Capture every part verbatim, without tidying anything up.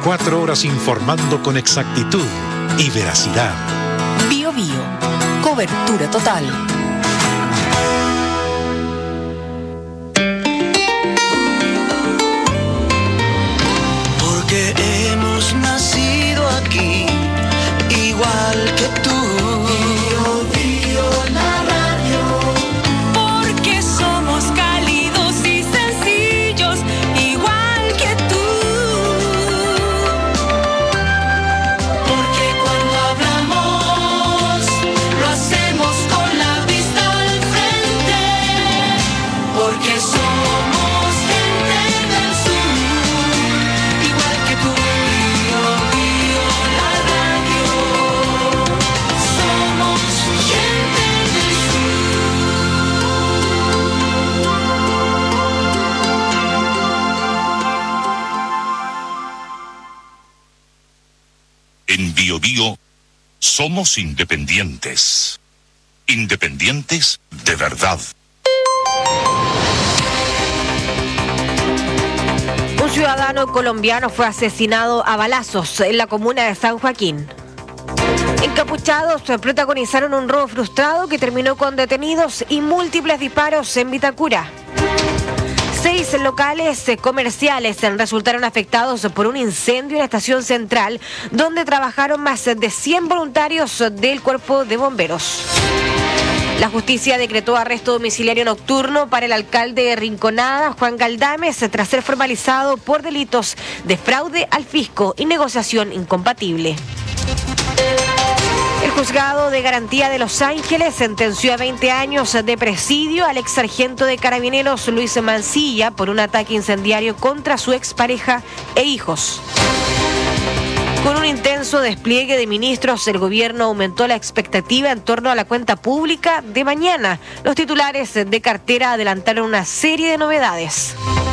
veinticuatro horas informando con exactitud y veracidad. Bio Bio, cobertura total. Porque hemos nacido aquí, igual que tú. Bio Bio, la radio. Porque somos cálidos y sencillos, igual que tú. Porque cuando hablamos, lo hacemos con la vista al frente. Porque somos gente del sur, igual que tú. Bio Bio, la radio. Somos gente del En Bio Bio somos independientes. Independientes de verdad. Un ciudadano colombiano fue asesinado a balazos en la comuna de San Joaquín. Encapuchados protagonizaron un robo frustrado que terminó con detenidos y múltiples disparos en Vitacura. Seis locales comerciales resultaron afectados por un incendio en la estación central, donde trabajaron más de cien voluntarios del Cuerpo de Bomberos. La justicia decretó arresto domiciliario nocturno para el alcalde de Rinconada, Juan Galdames, tras ser formalizado por delitos de fraude al fisco y negociación incompatible. El juzgado de garantía de Los Ángeles sentenció a veinte años de presidio al ex sargento de carabineros Luis Mancilla por un ataque incendiario contra su expareja e hijos. Con un intenso despliegue de ministros, el gobierno aumentó la expectativa en torno a la cuenta pública de mañana. Los titulares de cartera adelantaron una serie de novedades.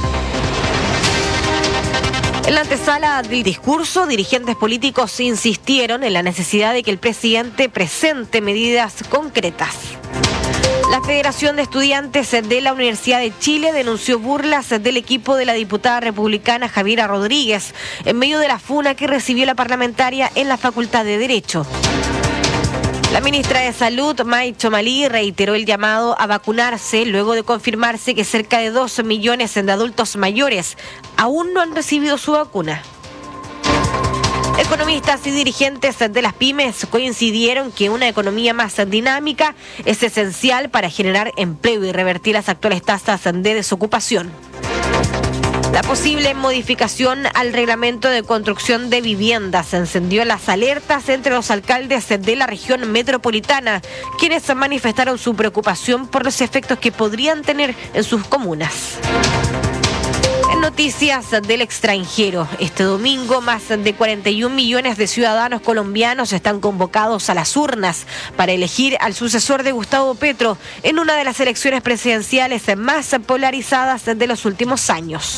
En la antesala del discurso, dirigentes políticos insistieron en la necesidad de que el presidente presente medidas concretas. La Federación de Estudiantes de la Universidad de Chile denunció burlas del equipo de la diputada republicana Javiera Rodríguez en medio de la funa que recibió la parlamentaria en la Facultad de Derecho. La ministra de Salud, May Chomalí, reiteró el llamado a vacunarse luego de confirmarse que cerca de dos millones de adultos mayores aún no han recibido su vacuna. Economistas y dirigentes de las pymes coincidieron que una economía más dinámica es esencial para generar empleo y revertir las actuales tasas de desocupación. La posible modificación al reglamento de construcción de viviendas encendió las alertas entre los alcaldes de la región metropolitana, quienes manifestaron su preocupación por los efectos que podrían tener en sus comunas. En noticias del extranjero, este domingo más de cuarenta y un millones de ciudadanos colombianos están convocados a las urnas para elegir al sucesor de Gustavo Petro en una de las elecciones presidenciales más polarizadas de los últimos años.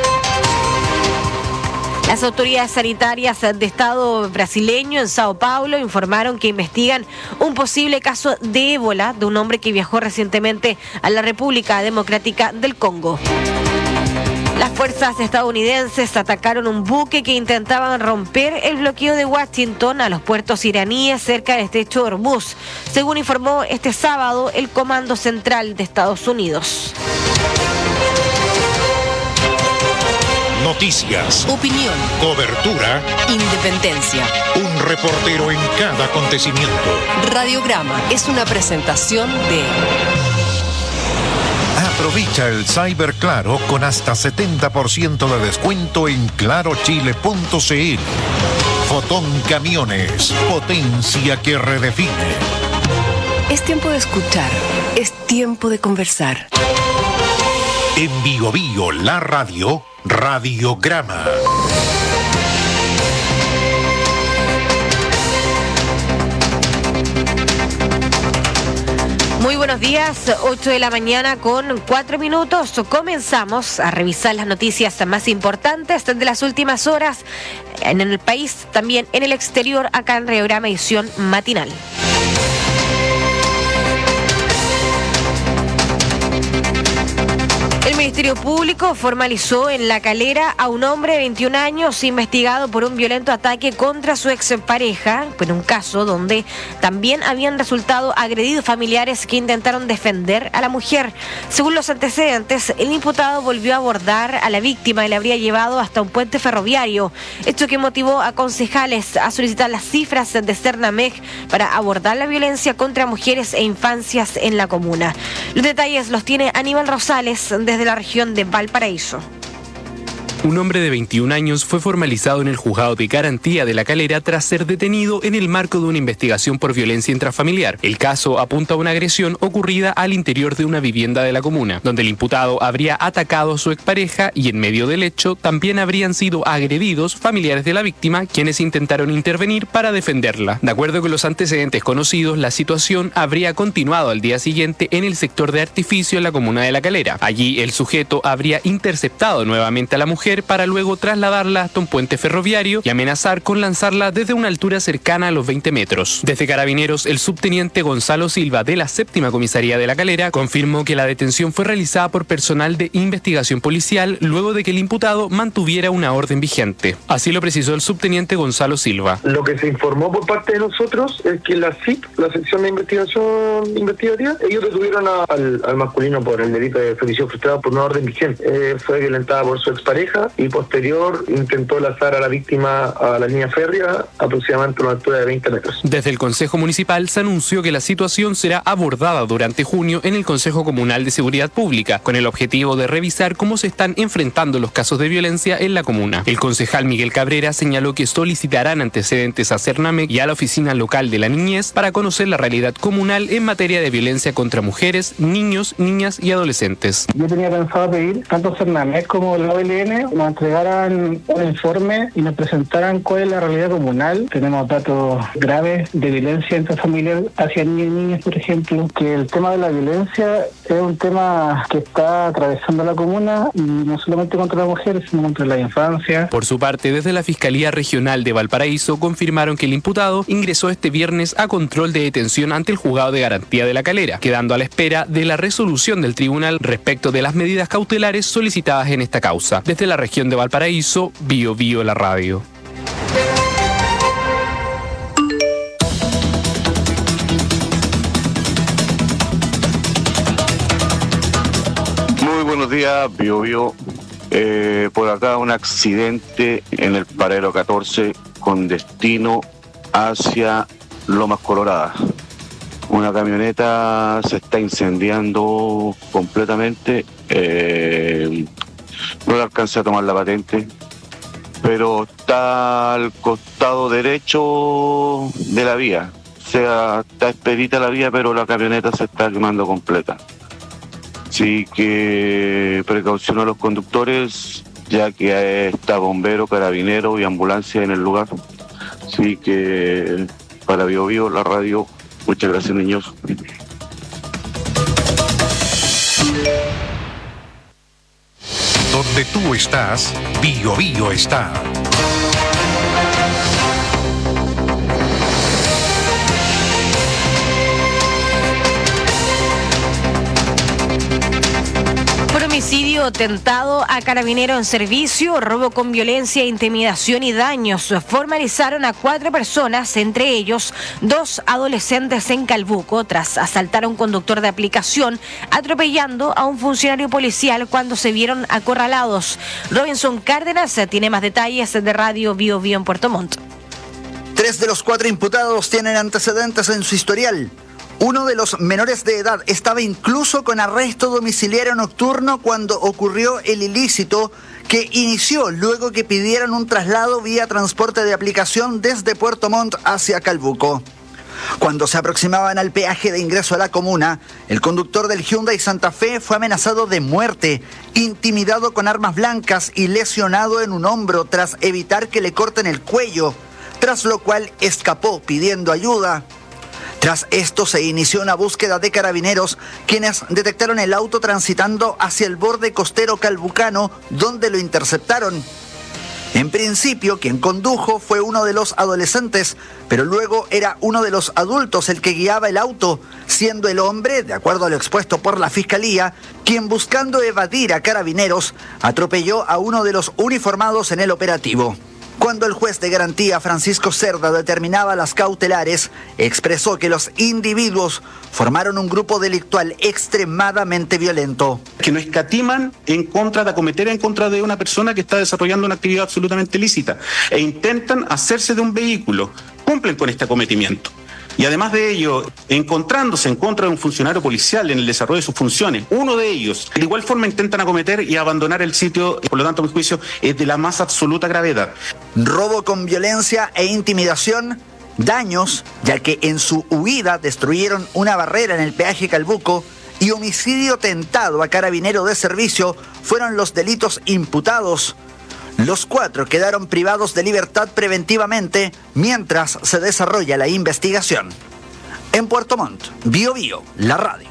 Las autoridades sanitarias de Estado brasileño en Sao Paulo informaron que investigan un posible caso de ébola de un hombre que viajó recientemente a la República Democrática del Congo. Las fuerzas estadounidenses atacaron un buque que intentaban romper el bloqueo de Washington a los puertos iraníes cerca del estrecho de Hormuz, según informó este sábado el Comando Central de Estados Unidos. Noticias, Opinión, cobertura, independencia. un reportero en cada acontecimiento. Radiograma es una presentación de... Aprovecha el Cyber Claro con hasta setenta por ciento de descuento en claro chile punto c l. Fotón Camiones, potencia que redefine. Es tiempo de escuchar, es tiempo de conversar. En Bio Bio, la radio, Radiograma. Muy buenos días, ocho de la mañana con cuatro minutos. Comenzamos a revisar las noticias más importantes de las últimas horas en el país, también en el exterior, acá en Radiograma Edición Matinal. El Ministerio Público formalizó en La Calera a un hombre de veintiún años investigado por un violento ataque contra su expareja, en un caso donde también habían resultado agredidos familiares que intentaron defender a la mujer. Según los antecedentes, el imputado volvió a abordar a la víctima y la habría llevado hasta un puente ferroviario, hecho que motivó a concejales a solicitar las cifras de Cernamec para abordar la violencia contra mujeres e infancias en la comuna. Los detalles los tiene Aníbal Rosales desde la región de Valparaíso. Un hombre de veintiún años fue formalizado en el juzgado de garantía de La Calera tras ser detenido en el marco de una investigación por violencia intrafamiliar. El caso apunta a una agresión ocurrida al interior de una vivienda de la comuna, donde el imputado habría atacado a su expareja y en medio del hecho también habrían sido agredidos familiares de la víctima, quienes intentaron intervenir para defenderla. De acuerdo con los antecedentes conocidos, la situación habría continuado al día siguiente en el sector de Artificio en la comuna de La Calera. Allí el sujeto habría interceptado nuevamente a la mujer para luego trasladarla hasta un puente ferroviario y amenazar con lanzarla desde una altura cercana a los veinte metros. Desde Carabineros, el subteniente Gonzalo Silva de la séptima comisaría de La Calera confirmó que la detención fue realizada por personal de investigación policial luego de que el imputado mantuviera una orden vigente. Así lo precisó el subteniente Gonzalo Silva. Lo que se informó por parte de nosotros es que la S I P, la sección de investigación investigativa, ellos detuvieron a, al, al masculino por el delito de femicidio frustrado por una orden vigente. Eh, fue violentada por su expareja y posterior intentó lanzar a la víctima a la línea férrea aproximadamente a una altura de veinte metros. Desde el Consejo Municipal se anunció que la situación será abordada durante junio en el Consejo Comunal de Seguridad Pública, con el objetivo de revisar cómo se están enfrentando los casos de violencia en la comuna. El concejal Miguel Cabrera señaló que solicitarán antecedentes a Cernamec y a la Oficina Local de la Niñez para conocer la realidad comunal en materia de violencia contra mujeres, niños, niñas y adolescentes. Yo tenía pensado pedir tanto Cernamec como la O L N nos entregaran un informe y nos presentaran cuál es la realidad comunal. Tenemos datos graves de violencia intrafamiliar hacia niños y niñas, por ejemplo, que el tema de la violencia es un tema que está atravesando la comuna y no solamente contra las mujeres, sino contra la infancia. Por su parte, desde la Fiscalía Regional de Valparaíso confirmaron que el imputado ingresó este viernes a control de detención ante el juzgado de garantía de La Calera, quedando a la espera de la resolución del tribunal respecto de las medidas cautelares solicitadas en esta causa. Desde la región de Valparaíso, Bio Bio la radio. Muy buenos días, Bio Bio. Eh, por acá un accidente en el paradero catorce con destino hacia Lomas Coloradas. Una camioneta se está incendiando completamente. Eh, no le alcancé a tomar la patente, pero está al costado derecho de la vía. O sea, está expedita la vía, pero la camioneta se está quemando completa. Así que precaución a los conductores, ya que está bombero, carabinero y ambulancia en el lugar. Así que para Bio Bio, la radio, muchas gracias, niños. Donde tú estás, Bio Bio está. Por homicidio tentado a carabinero en servicio, robo con violencia, intimidación y daños, formalizaron a cuatro personas, entre ellos dos adolescentes en Calbuco, tras asaltar a un conductor de aplicación, atropellando a un funcionario policial cuando se vieron acorralados. Robinson Cárdenas tiene más detalles de Radio Bio Bio en Puerto Montt. Tres de los cuatro imputados tienen antecedentes en su historial. Uno de los menores de edad estaba incluso con arresto domiciliario nocturno cuando ocurrió el ilícito que inició luego que pidieran un traslado vía transporte de aplicación desde Puerto Montt hacia Calbuco. Cuando se aproximaban al peaje de ingreso a la comuna, el conductor del Hyundai Santa Fe fue amenazado de muerte, intimidado con armas blancas y lesionado en un hombro tras evitar que le corten el cuello, tras lo cual escapó pidiendo ayuda. Tras esto se inició una búsqueda de carabineros, quienes detectaron el auto transitando hacia el borde costero calbucano, donde lo interceptaron. En principio, quien condujo fue uno de los adolescentes, pero luego era uno de los adultos el que guiaba el auto, siendo el hombre, de acuerdo a lo expuesto por la Fiscalía, quien buscando evadir a carabineros, atropelló a uno de los uniformados en el operativo. Cuando el juez de garantía Francisco Cerda determinaba las cautelares, expresó que los individuos formaron un grupo delictual extremadamente violento. Que no escatiman en contra de acometer en contra de una persona que está desarrollando una actividad absolutamente lícita e intentan hacerse de un vehículo, cumplen con este acometimiento. Y además de ello, encontrándose en contra de un funcionario policial en el desarrollo de sus funciones, uno de ellos, de igual forma intentan acometer y abandonar el sitio, por lo tanto, a mi juicio, es de la más absoluta gravedad. Robo con violencia e intimidación, daños, ya que en su huida destruyeron una barrera en el peaje Calbuco, y homicidio tentado a carabinero de servicio fueron los delitos imputados. Los cuatro quedaron privados de libertad preventivamente mientras se desarrolla la investigación. En Puerto Montt, Bio Bio, la radio.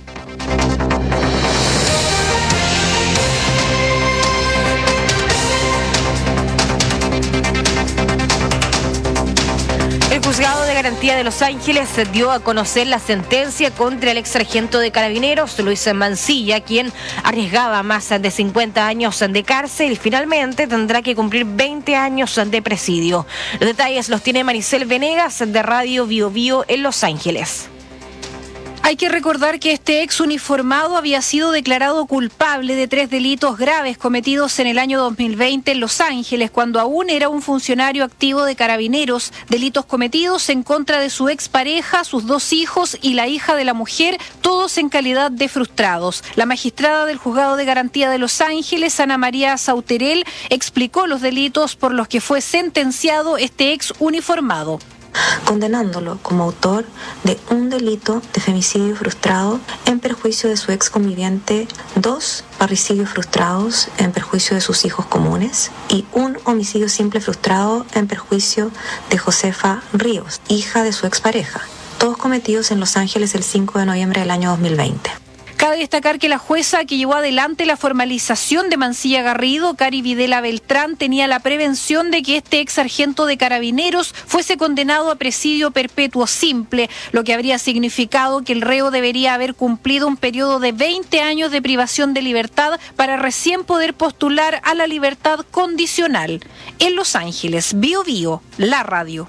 El juzgado de garantía de Los Ángeles dio a conocer la sentencia contra el ex sargento de carabineros Luis Mancilla, quien arriesgaba más de cincuenta años de cárcel y finalmente tendrá que cumplir veinte años de presidio. Los detalles los tiene Maricel Venegas de Radio Bio Bio en Los Ángeles. Hay que recordar que este ex uniformado había sido declarado culpable de tres delitos graves cometidos en el año dos mil veinte en Los Ángeles, cuando aún era un funcionario activo de Carabineros, delitos cometidos en contra de su expareja, sus dos hijos y la hija de la mujer, todos en calidad de frustrados. La magistrada del Juzgado de Garantía de Los Ángeles, Ana María Sauterel, explicó los delitos por los que fue sentenciado este ex uniformado, condenándolo como autor de un delito de femicidio frustrado en perjuicio de su ex conviviente, dos parricidios frustrados en perjuicio de sus hijos comunes y un homicidio simple frustrado en perjuicio de Josefa Ríos, hija de su expareja, todos cometidos en Los Ángeles el cinco de noviembre del año dos mil veinte. Cabe destacar que la jueza que llevó adelante la formalización de Mancilla Garrido, Cari Videla Beltrán, tenía la prevención de que este ex sargento de Carabineros fuese condenado a presidio perpetuo simple, lo que habría significado que el reo debería haber cumplido un periodo de veinte años de privación de libertad para recién poder postular a la libertad condicional. En Los Ángeles, Bio Bio, la radio.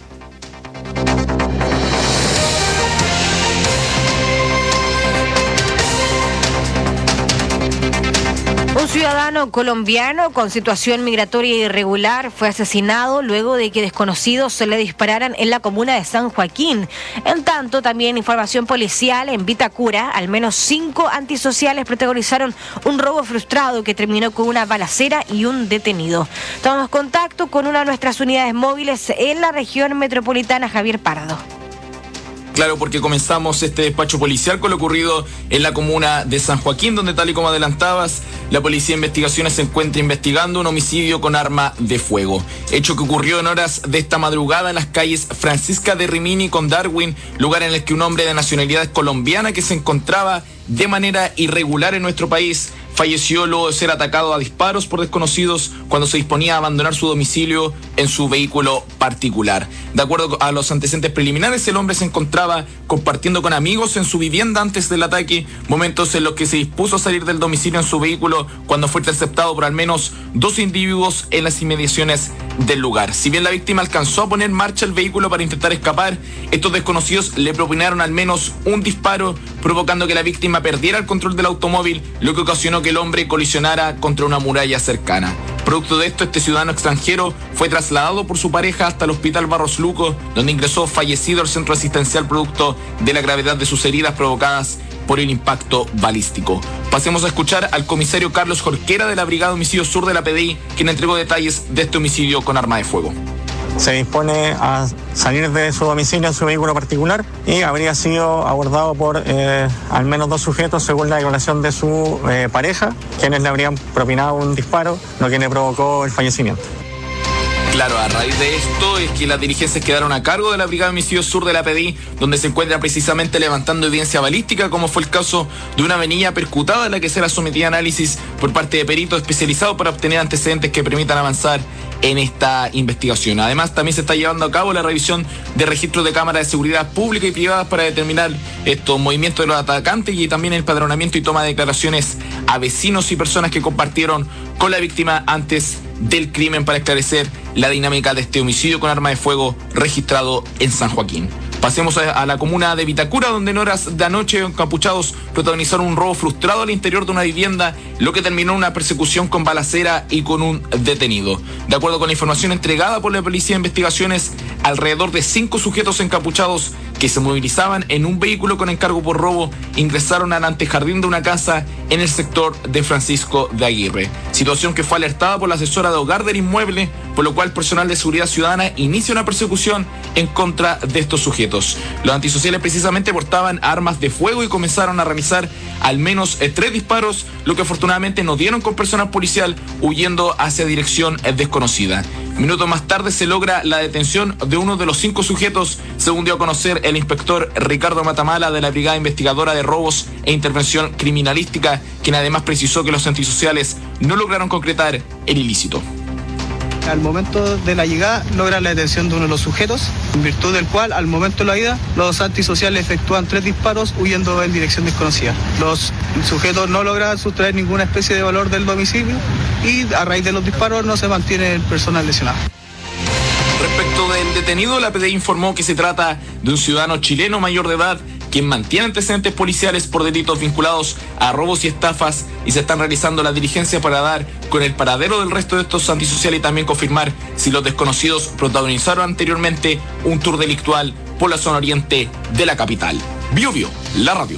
Un ciudadano colombiano con situación migratoria irregular fue asesinado luego de que desconocidos se le dispararan en la comuna de San Joaquín. En tanto, también información policial en Vitacura, al menos cinco antisociales protagonizaron un robo frustrado que terminó con una balacera y un detenido. Tomamos contacto con una de nuestras unidades móviles en la región metropolitana, Javier Pardo. Claro, porque comenzamos este despacho policial con lo ocurrido en la comuna de San Joaquín, donde, tal y como adelantabas, la Policía de Investigaciones se encuentra investigando un homicidio con arma de fuego. Hecho que ocurrió en horas de esta madrugada en las calles Francisca de Rimini con Darwin, lugar en el que un hombre de nacionalidad colombiana que se encontraba de manera irregular en nuestro país falleció luego de ser atacado a disparos por desconocidos cuando se disponía a abandonar su domicilio en su vehículo particular. De acuerdo a los antecedentes preliminares, el hombre se encontraba compartiendo con amigos en su vivienda antes del ataque, momentos en los que se dispuso a salir del domicilio en su vehículo cuando fue interceptado por al menos dos individuos en las inmediaciones del lugar. Si bien la víctima alcanzó a poner en marcha el vehículo para intentar escapar, estos desconocidos le propinaron al menos un disparo, provocando que la víctima perdiera el control del automóvil, lo que ocasionó que el hombre colisionara contra una muralla cercana. Producto de esto, este ciudadano extranjero fue trasladado por su pareja hasta el hospital Barros Luco, donde ingresó fallecido al centro asistencial producto de la gravedad de sus heridas provocadas por el impacto balístico. Pasemos a escuchar al comisario Carlos Jorquera de la Brigada de Homicidio Sur de la P D I, quien entregó detalles de este homicidio con arma de fuego. Se dispone a salir de su domicilio en su vehículo particular y habría sido abordado por eh, al menos dos sujetos según la declaración de su eh, pareja, quienes le habrían propinado un disparo, lo que le provocó el fallecimiento. Claro, a raíz de esto es que las dirigencias quedaron a cargo de la Brigada de Homicidios Sur de la P D I, donde se encuentra precisamente levantando evidencia balística, como fue el caso de una venilla percutada a la que será sometida a análisis por parte de peritos especializados para obtener antecedentes que permitan avanzar en esta investigación. Además, también se está llevando a cabo la revisión de registros de cámaras de seguridad pública y privadas para determinar estos movimientos de los atacantes y también el padronamiento y toma de declaraciones a vecinos y personas que compartieron con la víctima antes del crimen para esclarecer la dinámica de este homicidio con arma de fuego registrado en San Joaquín. Pasemos a, a la comuna de Vitacura, donde en horas de anoche encapuchados protagonizaron un robo frustrado al interior de una vivienda, lo que terminó en una persecución con balacera y con un detenido. De acuerdo con la información entregada por la Policía de Investigaciones, alrededor de cinco sujetos encapuchados que se movilizaban en un vehículo con encargo por robo ingresaron al antejardín de una casa en el sector de Francisco de Aguirre. Situación que fue alertada por la asesora de hogar del inmueble, por lo cual personal de seguridad ciudadana inicia una persecución en contra de estos sujetos. Los antisociales precisamente portaban armas de fuego y comenzaron a realizar al menos eh, tres disparos, lo que afortunadamente no dieron con personal policial, huyendo hacia dirección eh, desconocida. Minutos más tarde se logra la detención de uno de los cinco sujetos, según dio a conocer el inspector Ricardo Matamala de la Brigada Investigadora de Robos e Intervención Criminalística, quien además precisó que los antisociales no lograron concretar el ilícito. Al momento de la llegada logran la detención de uno de los sujetos, en virtud del cual al momento de la ida los antisociales efectúan tres disparos huyendo en dirección desconocida. Los sujetos no logran sustraer ninguna especie de valor del domicilio y a raíz de los disparos no se mantiene el personal lesionado. Respecto del detenido, la P D I informó que se trata de un ciudadano chileno mayor de edad quien mantiene antecedentes policiales por delitos vinculados a robos y estafas, y se están realizando las diligencias para dar con el paradero del resto de estos antisociales y también confirmar si los desconocidos protagonizaron anteriormente un tour delictual por la zona oriente de la capital. Bio Bio, la radio.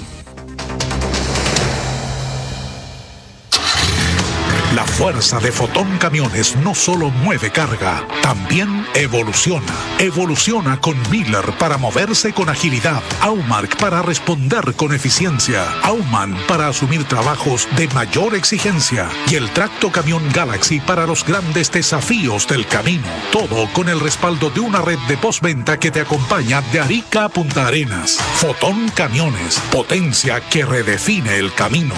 La fuerza de Fotón Camiones no solo mueve carga, también evoluciona. Evoluciona con Miller para moverse con agilidad, Aumark para responder con eficiencia, Auman para asumir trabajos de mayor exigencia y el tracto camión Galaxy para los grandes desafíos del camino. Todo con el respaldo de una red de postventa que te acompaña de Arica a Punta Arenas. Fotón Camiones, potencia que redefine el camino.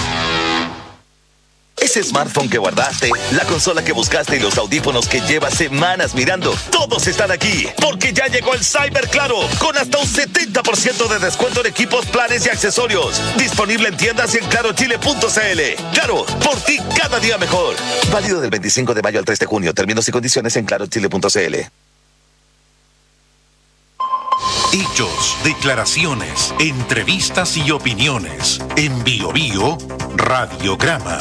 Ese smartphone que guardaste, la consola que buscaste y los audífonos que llevas semanas mirando, todos están aquí, porque ya llegó el Cyber Claro, con hasta un setenta por ciento de descuento en equipos, planes y accesorios. Disponible en tiendas y en claro chile punto c l. Claro, por ti cada día mejor. Válido del veinticinco de mayo al tres de junio. Términos y condiciones en claro chile punto c l. Hechos, declaraciones, entrevistas y opiniones. En Bio Bio, Radiograma.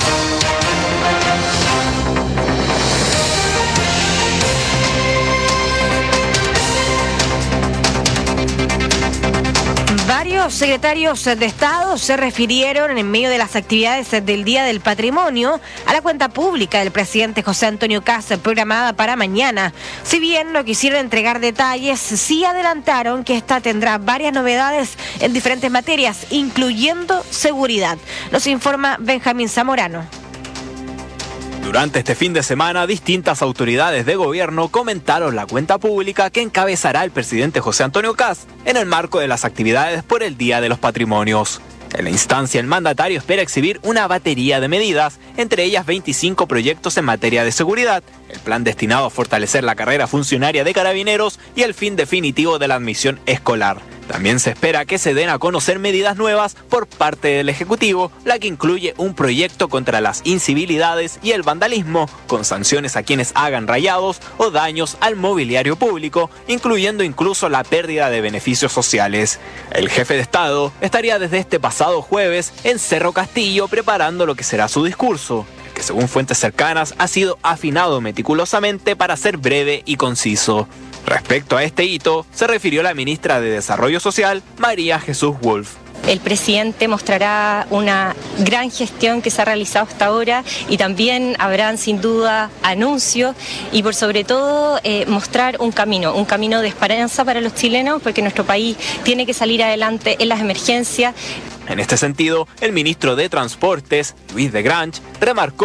Varios secretarios de Estado se refirieron en medio de las actividades del Día del Patrimonio a la cuenta pública del presidente José Antonio Kast programada para mañana. Si bien no quisieron entregar detalles, sí adelantaron que esta tendrá varias novedades en diferentes materias, incluyendo seguridad. Nos informa Benjamín Zamorano. Durante este fin de semana, distintas autoridades de gobierno comentaron la cuenta pública que encabezará el presidente José Antonio Kast en el marco de las actividades por el Día de los Patrimonios. En la instancia, el mandatario espera exhibir una batería de medidas, entre ellas veinticinco proyectos en materia de seguridad, el plan destinado a fortalecer la carrera funcionaria de carabineros y el fin definitivo de la admisión escolar. También se espera que se den a conocer medidas nuevas por parte del Ejecutivo, la que incluye un proyecto contra las incivilidades y el vandalismo, con sanciones a quienes hagan rayados o daños al mobiliario público, incluyendo incluso la pérdida de beneficios sociales. El jefe de Estado estaría desde este pasado jueves en Cerro Castillo preparando lo que será su discurso, que según fuentes cercanas ha sido afinado meticulosamente para ser breve y conciso. Respecto a este hito, se refirió la ministra de Desarrollo Social, María Jesús Wolf. El presidente mostrará una gran gestión que se ha realizado hasta ahora y también habrán sin duda anuncios y por sobre todo eh, mostrar un camino, un camino de esperanza para los chilenos, porque nuestro país tiene que salir adelante en las emergencias. En este sentido, el ministro de Transportes, Luis de Grange, remarcó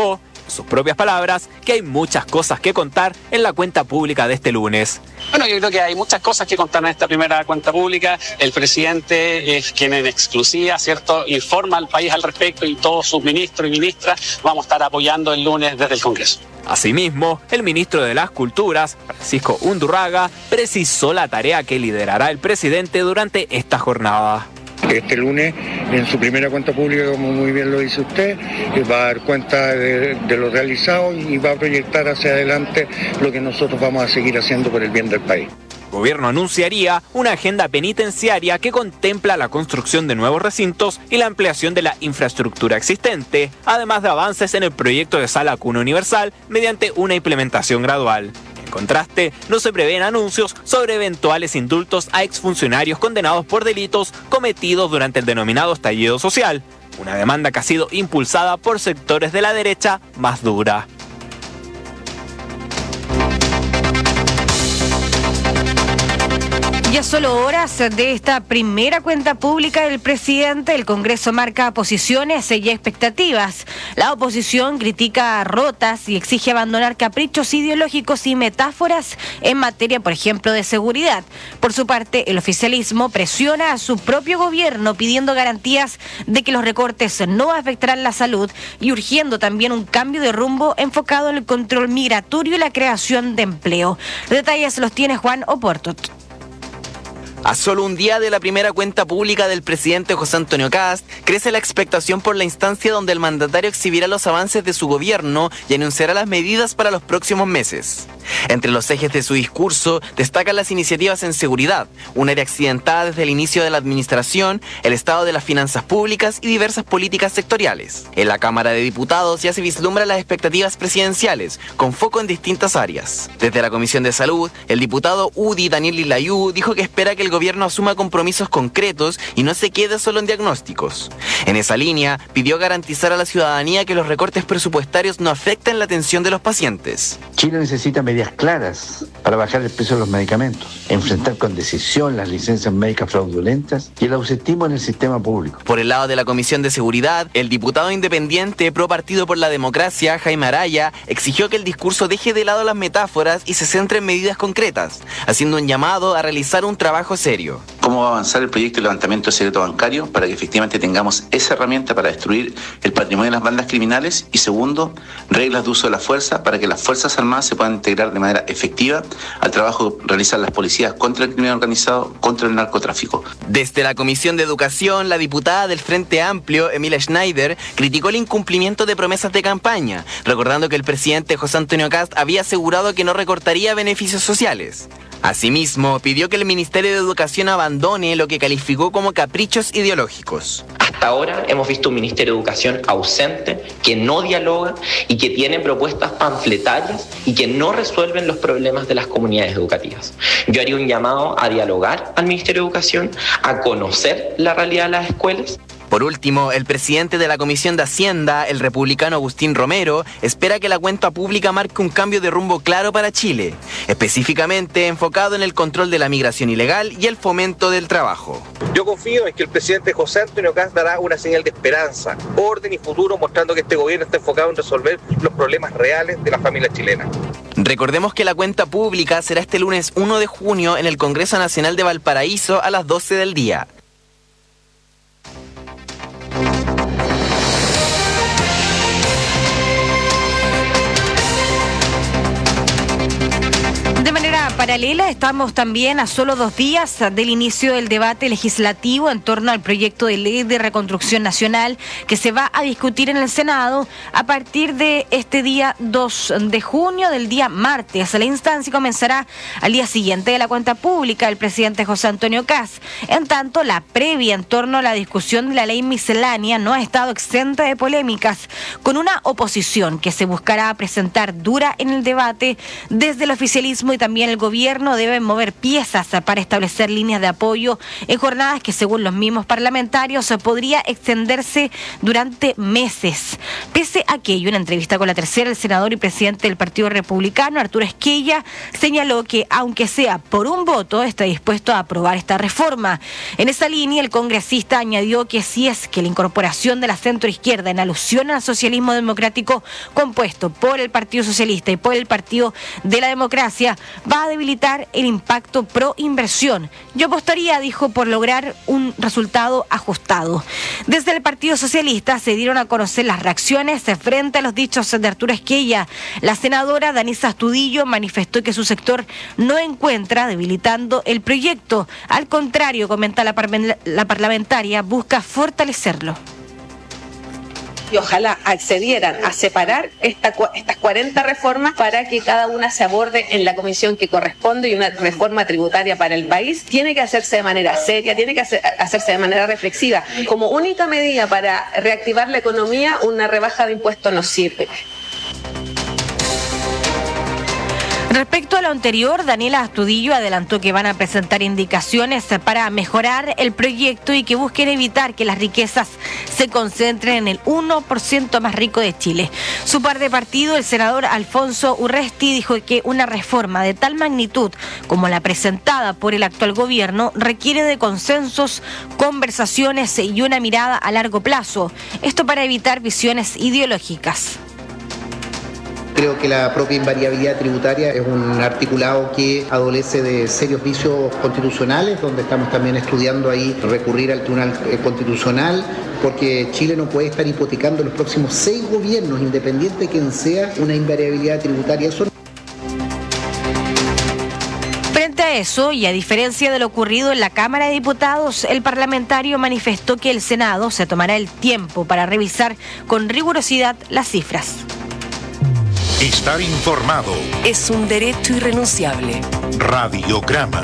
en sus propias palabras, que hay muchas cosas que contar en la cuenta pública de este lunes. Bueno, yo creo que hay muchas cosas que contar en esta primera cuenta pública. El presidente es quien en exclusiva, ¿cierto?, informa al país al respecto y todos sus ministros y ministras vamos a estar apoyando el lunes desde el Congreso. Asimismo, el ministro de las Culturas, Francisco Undurraga, precisó la tarea que liderará el presidente durante esta jornada. Este lunes, en su primera cuenta pública, como muy bien lo dice usted, va a dar cuenta de, de lo realizado y va a proyectar hacia adelante lo que nosotros vamos a seguir haciendo por el bien del país. El gobierno anunciaría una agenda penitenciaria que contempla la construcción de nuevos recintos y la ampliación de la infraestructura existente, además de avances en el proyecto de sala cuna universal mediante una implementación gradual. En contraste, no se prevén anuncios sobre eventuales indultos a exfuncionarios condenados por delitos cometidos durante el denominado estallido social, una demanda que ha sido impulsada por sectores de la derecha más dura. Ya solo horas de esta primera cuenta pública del presidente, el Congreso marca posiciones y expectativas. La oposición critica rotas y exige abandonar caprichos ideológicos y metáforas en materia, por ejemplo, de seguridad. Por su parte, el oficialismo presiona a su propio gobierno pidiendo garantías de que los recortes no afectarán la salud y urgiendo también un cambio de rumbo enfocado en el control migratorio y la creación de empleo. Los detalles los tiene Juan Oportot. A solo un día de la primera cuenta pública del presidente José Antonio Kast, crece la expectación por la instancia donde el mandatario exhibirá los avances de su gobierno y anunciará las medidas para los próximos meses. Entre los ejes de su discurso destacan las iniciativas en seguridad, un área accidentada desde el inicio de la administración, el estado de las finanzas públicas y diversas políticas sectoriales. En la Cámara de Diputados ya se vislumbran las expectativas presidenciales, con foco en distintas áreas. Desde la Comisión de Salud, el diputado U D I Daniel Lilayú dijo que espera que el gobierno asuma compromisos concretos y no se quede solo en diagnósticos. En esa línea, pidió garantizar a la ciudadanía que los recortes presupuestarios no afecten la atención de los pacientes. Chile necesita medidas claras para bajar el precio de los medicamentos, enfrentar con decisión las licencias médicas fraudulentas y el ausentismo en el sistema público. Por el lado de la Comisión de Seguridad, el diputado independiente pro Partido por la Democracia, Jaime Araya, exigió que el discurso deje de lado las metáforas y se centre en medidas concretas, haciendo un llamado a realizar un trabajo serio. ¿Cómo va a avanzar el proyecto de levantamiento de secreto bancario para que efectivamente tengamos esa herramienta para destruir el patrimonio de las bandas criminales? Y segundo, reglas de uso de la fuerza para que las Fuerzas Armadas se puedan integrar de manera efectiva al trabajo que realizan las policías contra el crimen organizado, contra el narcotráfico. Desde la Comisión de Educación, la diputada del Frente Amplio, Emilia Schneider, criticó el incumplimiento de promesas de campaña, recordando que el presidente José Antonio Kast había asegurado que no recortaría beneficios sociales. Asimismo, pidió que el Ministerio de Educación abandone lo que calificó como caprichos ideológicos. Hasta ahora hemos visto un Ministerio de Educación ausente, que no dialoga y que tiene propuestas panfletarias y que no resuelven los problemas de las comunidades educativas. Yo haría un llamado a dialogar al Ministerio de Educación, a conocer la realidad de las escuelas. Por último, el presidente de la Comisión de Hacienda, el republicano Agustín Romero, espera que la cuenta pública marque un cambio de rumbo claro para Chile, específicamente enfocado en el control de la migración ilegal y el fomento del trabajo. Yo confío en que el presidente José Antonio Kast dará una señal de esperanza, orden y futuro, mostrando que este gobierno está enfocado en resolver los problemas reales de la familia chilena. Recordemos que la cuenta pública será este lunes uno de junio en el Congreso Nacional de Valparaíso a las doce del día. Paralela, estamos también a solo dos días del inicio del debate legislativo en torno al proyecto de ley de reconstrucción nacional que se va a discutir en el Senado a partir de este día dos de junio, del día martes. La instancia comenzará al día siguiente de la cuenta pública del presidente José Antonio Kast. En tanto, la previa en torno a la discusión de la ley miscelánea no ha estado exenta de polémicas, con una oposición que se buscará presentar dura en el debate desde el oficialismo y también el gobierno gobierno deben mover piezas para establecer líneas de apoyo en jornadas que, según los mismos parlamentarios, podría extenderse durante meses. Pese a que en una entrevista con La Tercera, el senador y presidente del Partido Republicano, Arturo Esquella, señaló que, aunque sea por un voto, está dispuesto a aprobar esta reforma. En esa línea, el congresista añadió que si es que la incorporación de la centroizquierda en alusión al socialismo democrático compuesto por el Partido Socialista y por el Partido de la Democracia va a debilitar el impacto pro inversión. Yo apostaría, dijo, por lograr un resultado ajustado. Desde el Partido Socialista se dieron a conocer las reacciones frente a los dichos de Arturo Esquella. La senadora Danisa Astudillo manifestó que su sector no encuentra debilitando el proyecto. Al contrario, comenta la, par- la parlamentaria, busca fortalecerlo. Y ojalá accedieran a separar esta, estas cuarenta reformas para que cada una se aborde en la comisión que corresponde, y una reforma tributaria para el país tiene que hacerse de manera seria, tiene que hacer, hacerse de manera reflexiva. Como única medida para reactivar la economía, una rebaja de impuestos no sirve. Respecto a lo anterior, Daniela Astudillo adelantó que van a presentar indicaciones para mejorar el proyecto y que busquen evitar que las riquezas se concentren en el uno por ciento más rico de Chile. Su par de partido, el senador Alfonso Urresti, dijo que una reforma de tal magnitud como la presentada por el actual gobierno requiere de consensos, conversaciones y una mirada a largo plazo. Esto para evitar visiones ideológicas. Creo que la propia invariabilidad tributaria es un articulado que adolece de serios vicios constitucionales, donde estamos también estudiando ahí recurrir al Tribunal Constitucional, porque Chile no puede estar hipotecando los próximos seis gobiernos, independiente de quien sea, una invariabilidad tributaria. Eso Frente a eso, y a diferencia de lo ocurrido en la Cámara de Diputados, el parlamentario manifestó que el Senado se tomará el tiempo para revisar con rigurosidad las cifras. Estar informado es un derecho irrenunciable. Radiograma.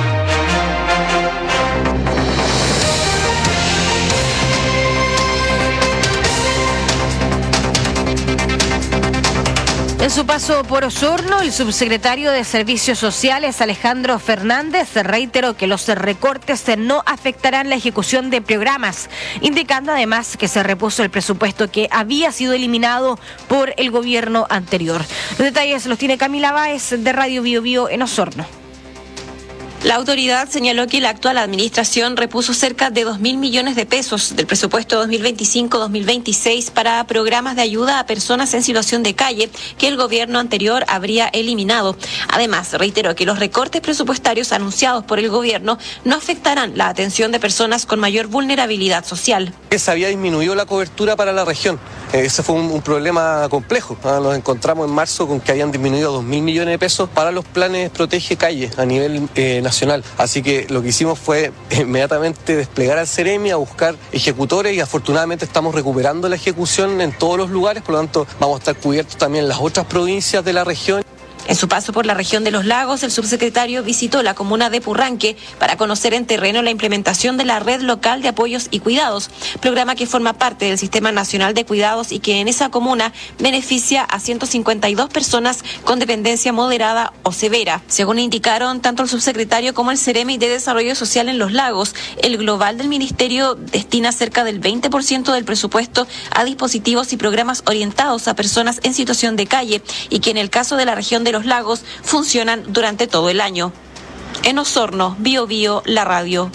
En su paso por Osorno, el subsecretario de Servicios Sociales, Alejandro Fernández, reiteró que los recortes no afectarán la ejecución de programas, indicando además que se repuso el presupuesto que había sido eliminado por el gobierno anterior. Los detalles los tiene Camila Báez de Radio Bio Bio en Osorno. La autoridad señaló que la actual administración repuso cerca de dos mil millones de pesos del presupuesto dos mil veinticinco dos mil veintiséis para programas de ayuda a personas en situación de calle que el gobierno anterior habría eliminado. Además, reiteró que los recortes presupuestarios anunciados por el gobierno no afectarán la atención de personas con mayor vulnerabilidad social. Se había disminuido la cobertura para la región. Ese fue un, un problema complejo. Nos encontramos en marzo con que habían disminuido dos mil millones de pesos para los planes Protege Calle a nivel eh, nacional. Así que lo que hicimos fue inmediatamente desplegar al Ceremi a buscar ejecutores y afortunadamente estamos recuperando la ejecución en todos los lugares, por lo tanto vamos a estar cubiertos también en las otras provincias de la región. En su paso por la región de Los Lagos, el subsecretario visitó la comuna de Purranque para conocer en terreno la implementación de la Red Local de Apoyos y Cuidados, programa que forma parte del Sistema Nacional de Cuidados y que en esa comuna beneficia a ciento cincuenta y dos personas con dependencia moderada o severa. Según indicaron tanto el subsecretario como el Ceremi de Desarrollo Social en Los Lagos, el global del ministerio destina cerca del veinte por ciento del presupuesto a dispositivos y programas orientados a personas en situación de calle y que en el caso de la región de Los Lagos funcionan durante todo el año. En Osorno, Bio Bio, la radio.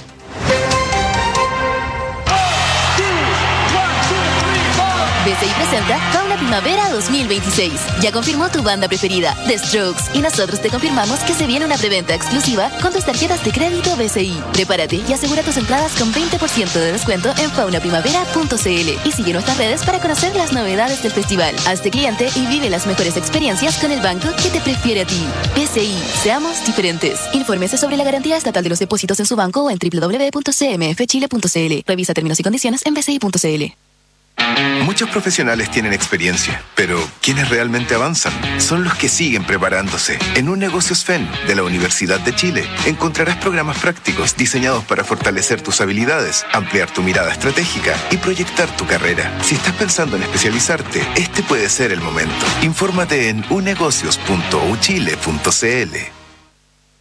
B C I presenta Fauna Primavera dos mil veintiséis. Ya confirmó tu banda preferida, The Strokes, y nosotros te confirmamos que se viene una preventa exclusiva con tus tarjetas de crédito B C I. Prepárate y asegura tus entradas con veinte por ciento de descuento en fauna primavera punto c l y sigue nuestras redes para conocer las novedades del festival. Hazte cliente y vive las mejores experiencias con el banco que te prefiere a ti. B C I, seamos diferentes. Infórmese sobre la garantía estatal de los depósitos en su banco o en doble u doble u doble u punto c m f chile punto c l. Revisa términos y condiciones en b c i punto c l. Muchos profesionales tienen experiencia, pero quienes realmente avanzan son los que siguen preparándose. En Un Negocios F E N de la Universidad de Chile encontrarás programas prácticos diseñados para fortalecer tus habilidades, ampliar tu mirada estratégica y proyectar tu carrera. Si estás pensando en especializarte, este puede ser el momento. Infórmate en unegocios punto u chile punto c l.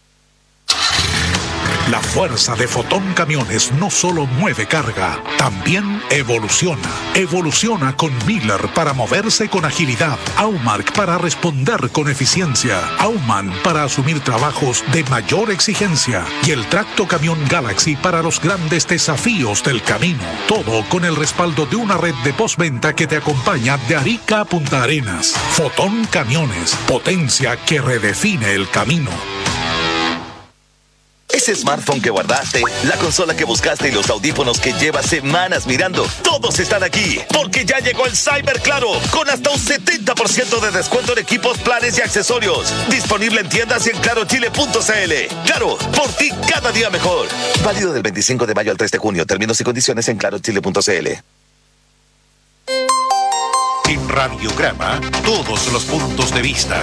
La fuerza de Fotón Camiones no solo mueve carga, también evoluciona. Evoluciona con Miller para moverse con agilidad, Aumark para responder con eficiencia, Auman para asumir trabajos de mayor exigencia y el Tracto Camión Galaxy para los grandes desafíos del camino. Todo con el respaldo de una red de postventa que te acompaña de Arica a Punta Arenas. Fotón Camiones, potencia que redefine el camino. Ese smartphone que guardaste, la consola que buscaste y los audífonos que llevas semanas mirando, todos están aquí, porque ya llegó el Cyber Claro, con hasta un setenta por ciento de descuento en equipos, planes y accesorios. Disponible en tiendas y en claro chile punto c l. Claro, por ti cada día mejor. Válido del veinticinco de mayo al tres de junio. Términos y condiciones en claro chile punto c l. En Radiograma, todos los puntos de vista.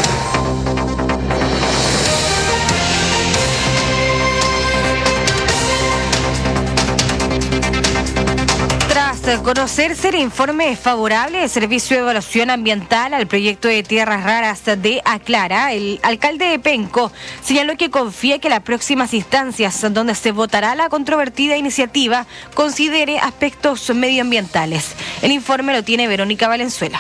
Tras conocerse el informe favorable del Servicio de Evaluación Ambiental al proyecto de Tierras Raras de Aclara, el alcalde de Penco señaló que confía que las próximas instancias donde se votará la controvertida iniciativa considere aspectos medioambientales. El informe lo tiene Verónica Valenzuela.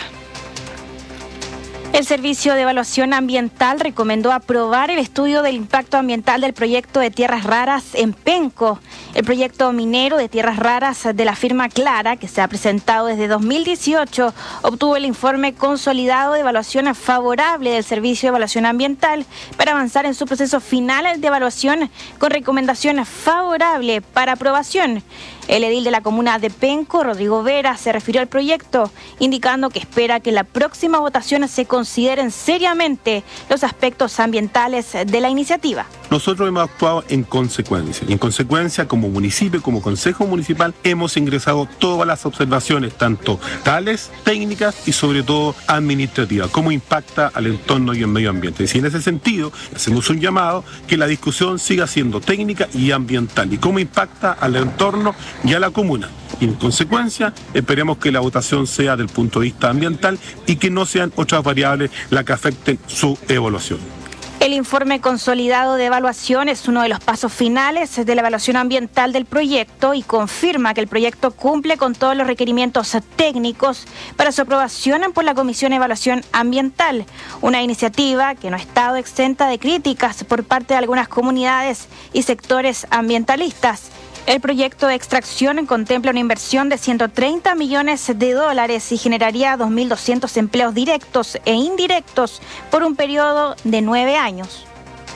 El Servicio de Evaluación Ambiental recomendó aprobar el estudio del impacto ambiental del proyecto de Tierras Raras en Penco. El proyecto minero de Tierras Raras de la firma Clara, que se ha presentado desde dos mil dieciocho, obtuvo el informe consolidado de evaluación favorable del Servicio de Evaluación Ambiental para avanzar en su proceso final de evaluación con recomendación favorable para aprobación. El edil de la comuna de Penco, Rodrigo Vera, se refirió al proyecto, indicando que espera que en la próxima votación se consideren seriamente los aspectos ambientales de la iniciativa. Nosotros hemos actuado en consecuencia. Y en consecuencia, como municipio, como consejo municipal, hemos ingresado todas las observaciones, tanto tales, técnicas y sobre todo administrativas, cómo impacta al entorno y el medio ambiente. Y en ese sentido, hacemos un llamado que la discusión siga siendo técnica y ambiental y cómo impacta al entorno y a la comuna. Y en consecuencia, esperemos que la votación sea del punto de vista ambiental y que no sean otras variables las que afecten su evaluación. El informe consolidado de evaluación es uno de los pasos finales de la evaluación ambiental del proyecto y confirma que el proyecto cumple con todos los requerimientos técnicos para su aprobación por la Comisión de Evaluación Ambiental, una iniciativa que no ha estado exenta de críticas por parte de algunas comunidades y sectores ambientalistas. El proyecto de extracción contempla una inversión de ciento treinta millones de dólares y generaría dos mil doscientos empleos directos e indirectos por un periodo de nueve años.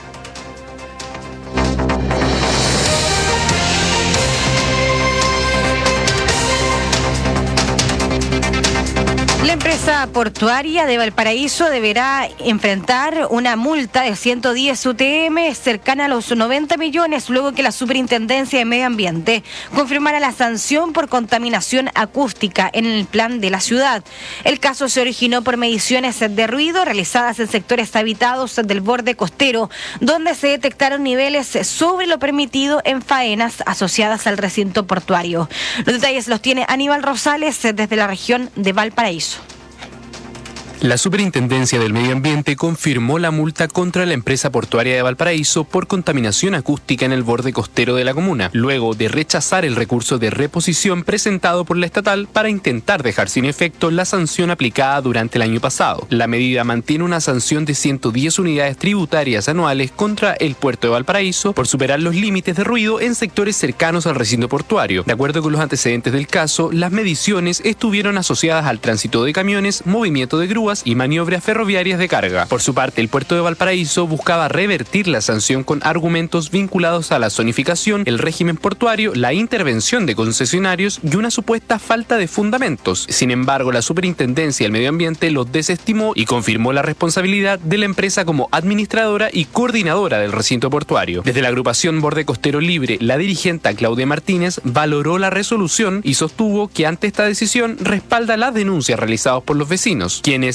La empresa portuaria de Valparaíso deberá enfrentar una multa de ciento diez U T M cercana a los noventa millones luego que la Superintendencia de Medio Ambiente confirmara la sanción por contaminación acústica en el plan de la ciudad. El caso se originó por mediciones de ruido realizadas en sectores habitados del borde costero, donde se detectaron niveles sobre lo permitido en faenas asociadas al recinto portuario. Los detalles los tiene Aníbal Rosales desde la región de Valparaíso. La Superintendencia del Medio Ambiente confirmó la multa contra la empresa portuaria de Valparaíso por contaminación acústica en el borde costero de la comuna, luego de rechazar el recurso de reposición presentado por la estatal para intentar dejar sin efecto la sanción aplicada durante el año pasado. La medida mantiene una sanción de ciento diez unidades tributarias anuales contra el puerto de Valparaíso por superar los límites de ruido en sectores cercanos al recinto portuario. De acuerdo con los antecedentes del caso, las mediciones estuvieron asociadas al tránsito de camiones, movimiento de grúas y maniobras ferroviarias de carga. Por su parte, el puerto de Valparaíso buscaba revertir la sanción con argumentos vinculados a la zonificación, el régimen portuario, la intervención de concesionarios y una supuesta falta de fundamentos. Sin embargo, la Superintendencia del Medio Ambiente los desestimó y confirmó la responsabilidad de la empresa como administradora y coordinadora del recinto portuario. Desde la agrupación Borde Costero Libre, la dirigente Claudia Martínez valoró la resolución y sostuvo que ante esta decisión respalda las denuncias realizadas por los vecinos, quienes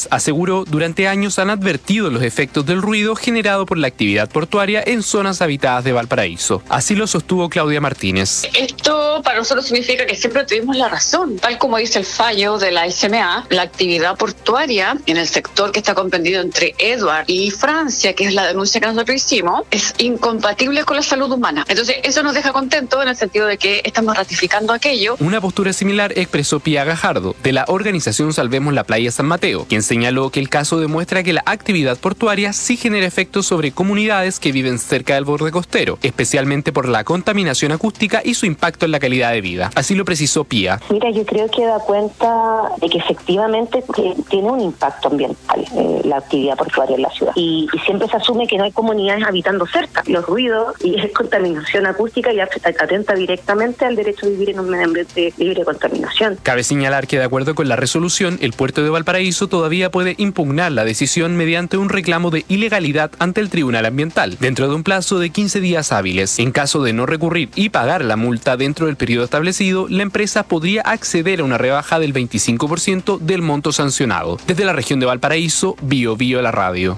Martínez aseguró durante años han advertido los efectos del ruido generado por la actividad portuaria en zonas habitadas de Valparaíso. Así lo sostuvo Claudia Martínez. Esto para nosotros significa que siempre tuvimos la razón. Tal como dice el fallo de la S M A, la actividad portuaria en el sector que está comprendido entre Edward y Francia, que es la denuncia que nosotros hicimos, es incompatible con la salud humana. Entonces eso nos deja contentos en el sentido de que estamos ratificando aquello. Una postura similar expresó Pía Gajardo, de la organización Salvemos la Playa San Mateo, quien señaló que el caso demuestra que la actividad portuaria sí genera efectos sobre comunidades que viven cerca del borde costero, especialmente por la contaminación acústica y su impacto en la calidad de vida. Así lo precisó Pía. Mira, yo creo que da cuenta de que efectivamente tiene un impacto ambiental eh, la actividad portuaria en la ciudad. Y, y siempre se asume que no hay comunidades habitando cerca. Los ruidos y es contaminación acústica y atenta directamente al derecho a vivir en un medio ambiente libre de contaminación. Cabe señalar que de acuerdo con la resolución, el puerto de Valparaíso todavía puede impugnar la decisión mediante un reclamo de ilegalidad ante el Tribunal Ambiental, dentro de un plazo de quince días hábiles. En caso de no recurrir y pagar la multa dentro del periodo establecido, la empresa podría acceder a una rebaja del veinticinco por ciento del monto sancionado. Desde la región de Valparaíso, Bio Bio la radio.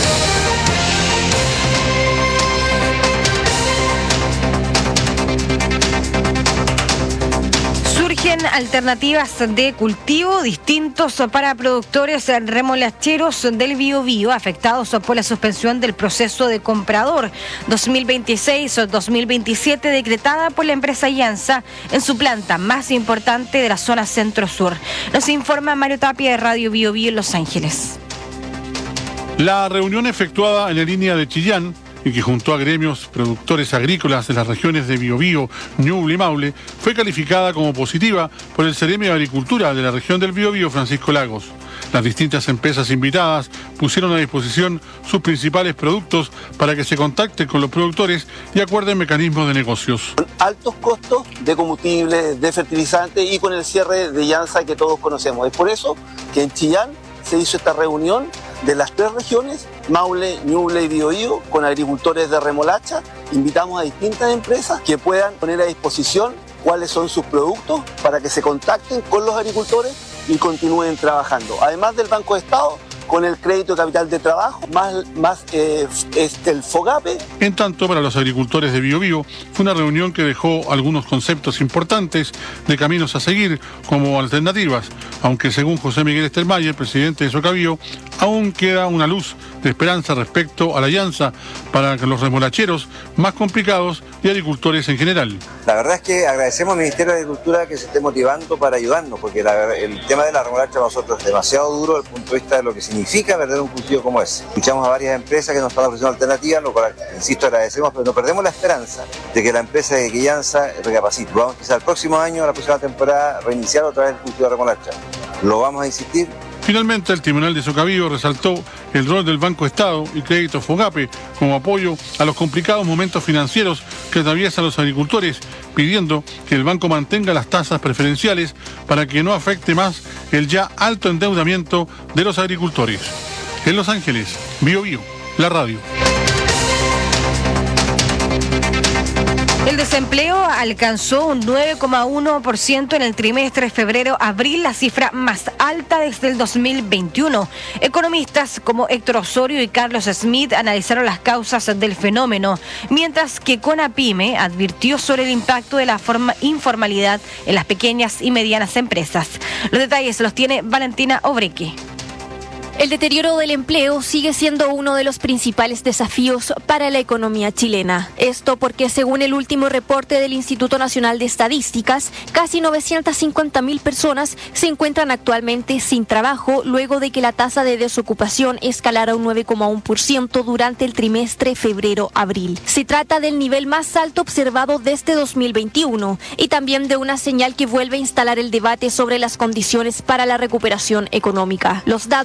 Alternativas de cultivo distintos para productores remolacheros del Biobío afectados por la suspensión del proceso de comprador dos mil veintiséis dos mil veintisiete decretada por la empresa Iansa en su planta más importante de la zona centro-sur. Nos informa Mario Tapia de Radio Biobío en Los Ángeles. La reunión efectuada en la línea de Chillán y que juntó a gremios productores agrícolas de las regiones de Biobío, Ñuble y Maule, fue calificada como positiva por el Ceremi de Agricultura de la región del Biobío, Francisco Lagos. Las distintas empresas invitadas pusieron a disposición sus principales productos para que se contacten con los productores y acuerden mecanismos de negocios. Con altos costos de combustible, de fertilizantes y con el cierre de Iansa que todos conocemos. Es por eso que en Chillán se hizo esta reunión de las tres regiones, Maule, Ñuble y Biobío, con agricultores de remolacha. Invitamos a distintas empresas que puedan poner a disposición cuáles son sus productos para que se contacten con los agricultores y continúen trabajando. Además del Banco de Estado, con el crédito de capital de trabajo, más, más eh, este, el FOGAPE. En tanto, para los agricultores de Biobío, fue una reunión que dejó algunos conceptos importantes de caminos a seguir como alternativas, aunque según José Miguel Estermayer, presidente de Socabío, aún queda una luz de esperanza respecto a la alianza para los remolacheros más complicados y agricultores en general. La verdad es que agradecemos al Ministerio de Agricultura que se esté motivando para ayudarnos, porque la, el tema de la remolacha para nosotros es demasiado duro desde el punto de vista de lo que significa perder un cultivo como ese. Escuchamos a varias empresas que nos están ofreciendo alternativas, lo cual, insisto, agradecemos, pero no perdemos la esperanza de que la empresa de Quillanza recapacite. Vamos quizá el próximo año, la próxima temporada, reiniciar otra vez el cultivo de remolacha. Lo vamos a insistir. Finalmente, el Tribunal de Socabío resaltó el rol del Banco Estado y Crédito FOGAPE como apoyo a los complicados momentos financieros que atraviesan los agricultores, pidiendo que el banco mantenga las tasas preferenciales para que no afecte más el ya alto endeudamiento de los agricultores. En Los Ángeles, Bio Bio, la radio. El desempleo alcanzó un nueve coma uno por ciento en el trimestre febrero-abril, la cifra más alta desde el dos mil veintiuno. Economistas como Héctor Osorio y Carlos Smith analizaron las causas del fenómeno, mientras que CONAPYME advirtió sobre el impacto de la forma informalidad en las pequeñas y medianas empresas. Los detalles los tiene Valentina Obreque. El deterioro del empleo sigue siendo uno de los principales desafíos para la economía chilena. Esto porque, según el último reporte del Instituto Nacional de Estadísticas, casi novecientas cincuenta mil personas se encuentran actualmente sin trabajo luego de que la tasa de desocupación escalara un nueve coma uno por ciento durante el trimestre febrero-abril. Se trata del nivel más alto observado desde dos mil veintiuno y también de una señal que vuelve a instalar el debate sobre las condiciones para la recuperación económica. Los datos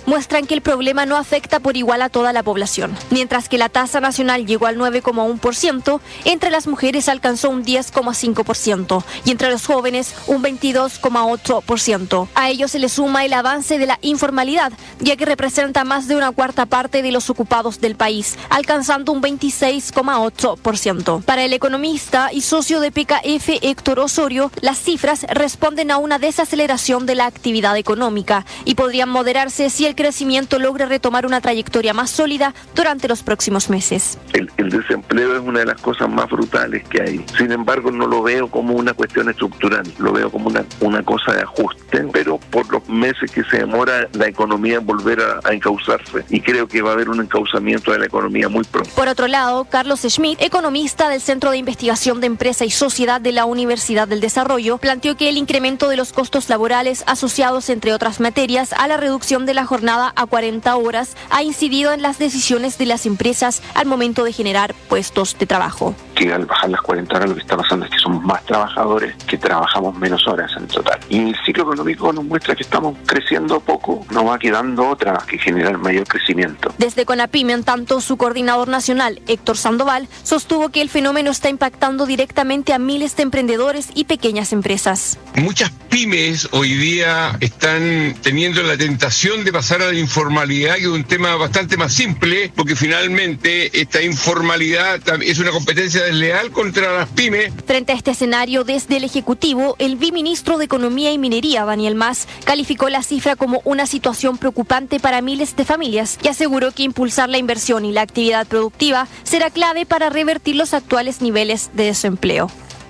muestran que el problema no afecta por igual a toda la población. Mientras que la tasa nacional llegó al nueve coma uno por ciento, entre las mujeres alcanzó un diez coma cinco por ciento y entre los jóvenes un veintidós coma ocho por ciento. A ello se le suma el avance de la informalidad, ya que representa más de una cuarta parte de los ocupados del país, alcanzando un veintiséis coma ocho por ciento. Para el economista y socio de P K F, Héctor Osorio, las cifras responden a una desaceleración de la actividad económica y podrían moderarse si el crecimiento logra retomar una trayectoria más sólida durante los próximos meses. El, el desempleo es una de las cosas más brutales que hay. Sin embargo, no lo veo como una cuestión estructural, lo veo como una, una cosa de ajuste, pero por los meses que se demora la economía en volver a, a encauzarse, y creo que va a haber un encauzamiento de la economía muy pronto. Por otro lado, Carlos Schmidt, economista del Centro de Investigación de Empresa y Sociedad de la Universidad del Desarrollo, planteó que el incremento de los costos laborales asociados, entre otras materias, a la reducción de la jornada a cuarenta horas ha incidido en las decisiones de las empresas al momento de generar puestos de trabajo. Que al bajar las cuarenta horas lo que está pasando es que somos más trabajadores que trabajamos menos horas en total. Y el ciclo económico nos muestra que estamos creciendo poco, no va quedando otra que generar mayor crecimiento. Desde CONAPYME, en tanto, su coordinador nacional, Héctor Sandoval, sostuvo que el fenómeno está impactando directamente a miles de emprendedores y pequeñas empresas. Muchas pymes hoy día están teniendo la tentación de pasar a la informalidad, que es un tema bastante más simple, porque finalmente esta informalidad es una competencia desleal contra las pymes. Frente a este escenario, desde el Ejecutivo, el viceministro de Economía y Minería, Daniel Mas, calificó la cifra como una situación preocupante para miles de familias y aseguró que impulsar la inversión y la actividad productiva será clave para revertir los actuales niveles de desempleo.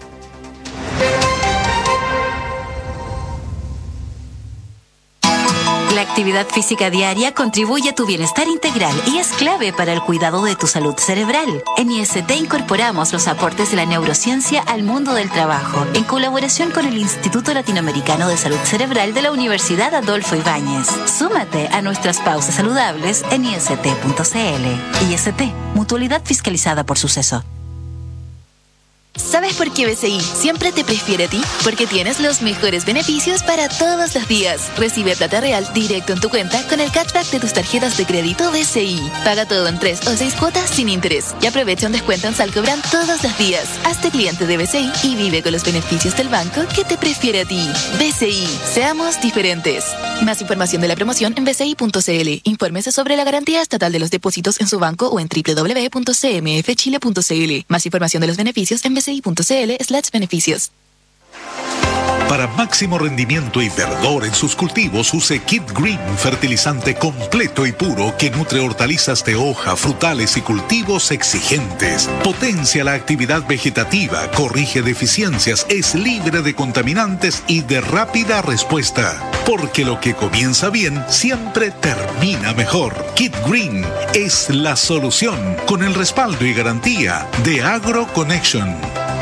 La actividad física diaria contribuye a tu bienestar integral y es clave para el cuidado de tu salud cerebral. En I S T incorporamos los aportes de la neurociencia al mundo del trabajo, en colaboración con el Instituto Latinoamericano de Salud Cerebral de la Universidad Adolfo Ibáñez. Súmate a nuestras pausas saludables en I S T punto C L. I S T, mutualidad fiscalizada por Suceso. ¿Sabes por qué B C I siempre te prefiere a ti? Porque tienes los mejores beneficios para todos los días. Recibe plata real directo en tu cuenta con el cashback de tus tarjetas de crédito B C I. Paga todo en tres o seis cuotas sin interés y aprovecha un descuento en Salcobran todos los días. Hazte cliente de B C I y vive con los beneficios del banco que te prefiere a ti. B C I, seamos diferentes. Más información de la promoción en B C I punto C L. Infórmese sobre la garantía estatal de los depósitos en su banco o en doble u doble u doble u punto c m f chile punto c l. Más información de los beneficios en B C I punto C L slash beneficios. Para máximo rendimiento y verdor en sus cultivos, use Kit Green, fertilizante completo y puro que nutre hortalizas de hoja, frutales y cultivos exigentes. Potencia la actividad vegetativa, corrige deficiencias, es libre de contaminantes y de rápida respuesta. Porque lo que comienza bien siempre termina mejor. Kit Green es la solución, con el respaldo y garantía de AgroConnection.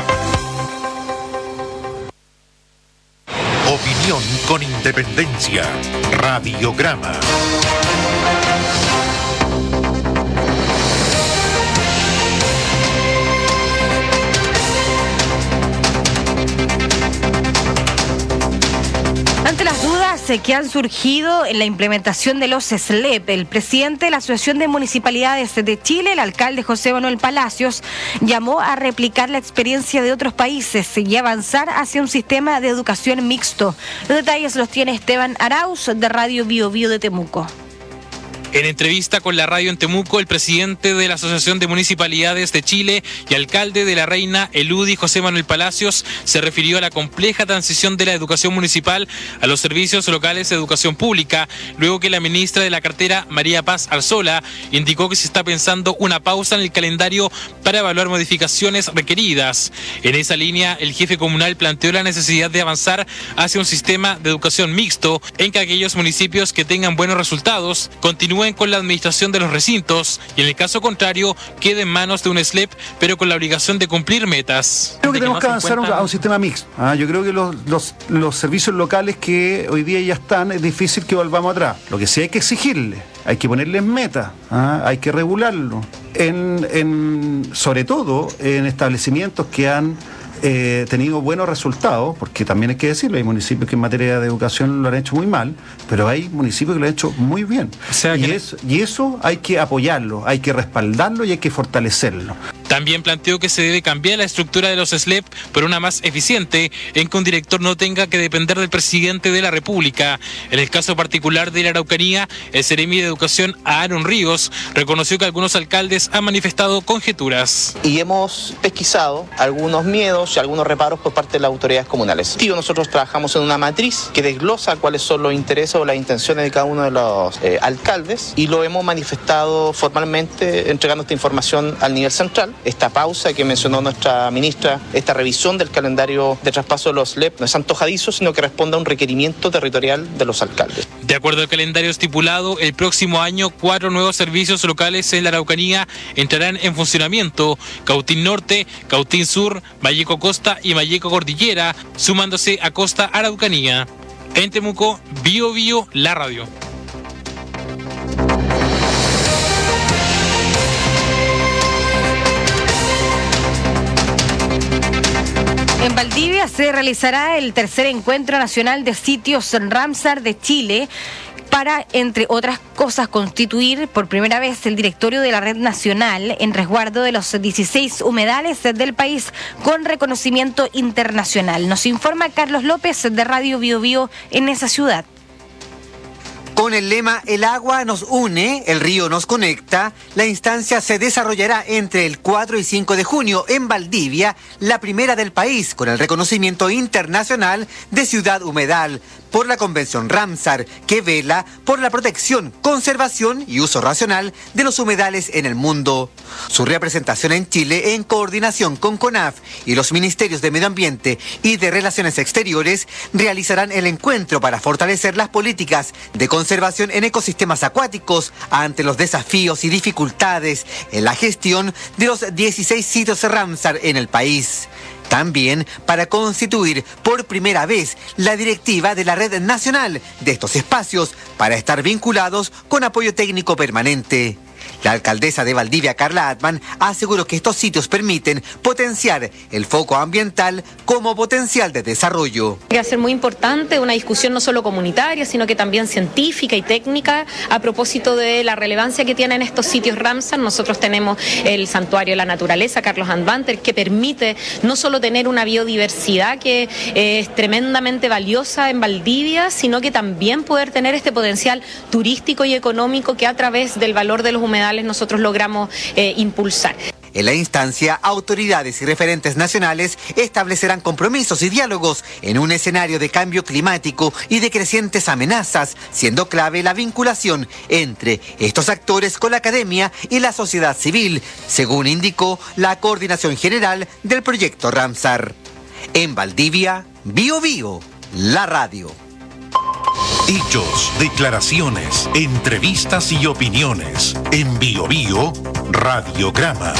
Opinión con independencia. Radiograma. Ante las dudas que han surgido en la implementación de los S L E P, el presidente de la Asociación de Municipalidades de Chile, el alcalde José Manuel Palacios, llamó a replicar la experiencia de otros países y avanzar hacia un sistema de educación mixto. Los detalles los tiene Esteban Arauz, de Radio Bio Bio de Temuco. En entrevista con la radio en Temuco, el presidente de la Asociación de Municipalidades de Chile y alcalde de La Reina, el U D I, José Manuel Palacios, se refirió a la compleja transición de la educación municipal a los servicios locales de educación pública, luego que la ministra de la cartera, María Paz Arzola, indicó que se está pensando una pausa en el calendario para evaluar modificaciones requeridas. En esa línea, el jefe comunal planteó la necesidad de avanzar hacia un sistema de educación mixto, en que aquellos municipios que tengan buenos resultados continúen con la administración de los recintos y en el caso contrario quede en manos de un S L E P, pero con la obligación de cumplir metas. Creo que tenemos que avanzar a un sistema mixto. ¿ah? Yo creo que los, los, los servicios locales que hoy día ya están, es difícil que volvamos atrás. Lo que sí hay que exigirles, hay que ponerles metas, ¿ah? hay que regularlo. En, en, sobre todo en establecimientos que han eh, tenido buenos resultados, porque también hay que decirlo, hay municipios que en materia de educación lo han hecho muy mal, pero hay municipios que lo han hecho muy bien. O sea, y, es, y eso hay que apoyarlo, hay que respaldarlo y hay que fortalecerlo. También planteó que se debe cambiar la estructura de los S L E P por una más eficiente, en que un director no tenga que depender del presidente de la República. En el caso particular de la Araucanía, el Seremi de Educación, Aaron Ríos, reconoció que algunos alcaldes han manifestado conjeturas. Y hemos pesquisado algunos miedos y algunos reparos por parte de las autoridades comunales. Tío, nosotros trabajamos en una matriz que desglosa cuáles son los intereses o las intenciones de cada uno de los eh, alcaldes y lo hemos manifestado formalmente entregando esta información al nivel central. Esta pausa que mencionó nuestra ministra, esta revisión del calendario de traspaso de los S L E P no es antojadizo, sino que responde a un requerimiento territorial de los alcaldes. De acuerdo al calendario estipulado, el próximo año cuatro nuevos servicios locales en la Araucanía entrarán en funcionamiento: Cautín Norte, Cautín Sur, Malleco Costa y Malleco Cordillera, sumándose a Costa Araucanía. En Temuco, Bio Bio, la radio. En Valdivia se realizará el tercer encuentro nacional de sitios Ramsar de Chile para, entre otras cosas, constituir por primera vez el directorio de la red nacional en resguardo de los dieciséis humedales del país con reconocimiento internacional. Nos informa Carlos López de Radio Bio Bio en esa ciudad. Con el lema "El agua nos une, el río nos conecta", la instancia se desarrollará entre el cuatro y cinco de junio en Valdivia, la primera del país con el reconocimiento internacional de ciudad humedal por la Convención Ramsar, que vela por la protección, conservación y uso racional de los humedales en el mundo. Su representación en Chile, en coordinación con CONAF y los Ministerios de Medio Ambiente y de Relaciones Exteriores, realizarán el encuentro para fortalecer las políticas de conservación en ecosistemas acuáticos ante los desafíos y dificultades en la gestión de los dieciséis sitios Ramsar en el país. También para constituir por primera vez la directiva de la red nacional de estos espacios para estar vinculados con apoyo técnico permanente. La alcaldesa de Valdivia, Carla Atman, aseguró que estos sitios permiten potenciar el foco ambiental como potencial de desarrollo. Va a ser muy importante una discusión no solo comunitaria, sino que también científica y técnica a propósito de la relevancia que tienen estos sitios Ramsar. Nosotros tenemos el Santuario de la Naturaleza, Carlos Anbanter, que permite no solo tener una biodiversidad que es tremendamente valiosa en Valdivia, sino que también poder tener este potencial turístico y económico que a través del valor de los humedales nosotros logramos eh, impulsar. En la instancia, autoridades y referentes nacionales establecerán compromisos y diálogos en un escenario de cambio climático y de crecientes amenazas, siendo clave la vinculación entre estos actores con la academia y la sociedad civil, según indicó la Coordinación General del Proyecto Ramsar. En Valdivia, Bio Bio, la radio. Hechos, declaraciones, entrevistas y opiniones. En Bio Bio, Radiograma.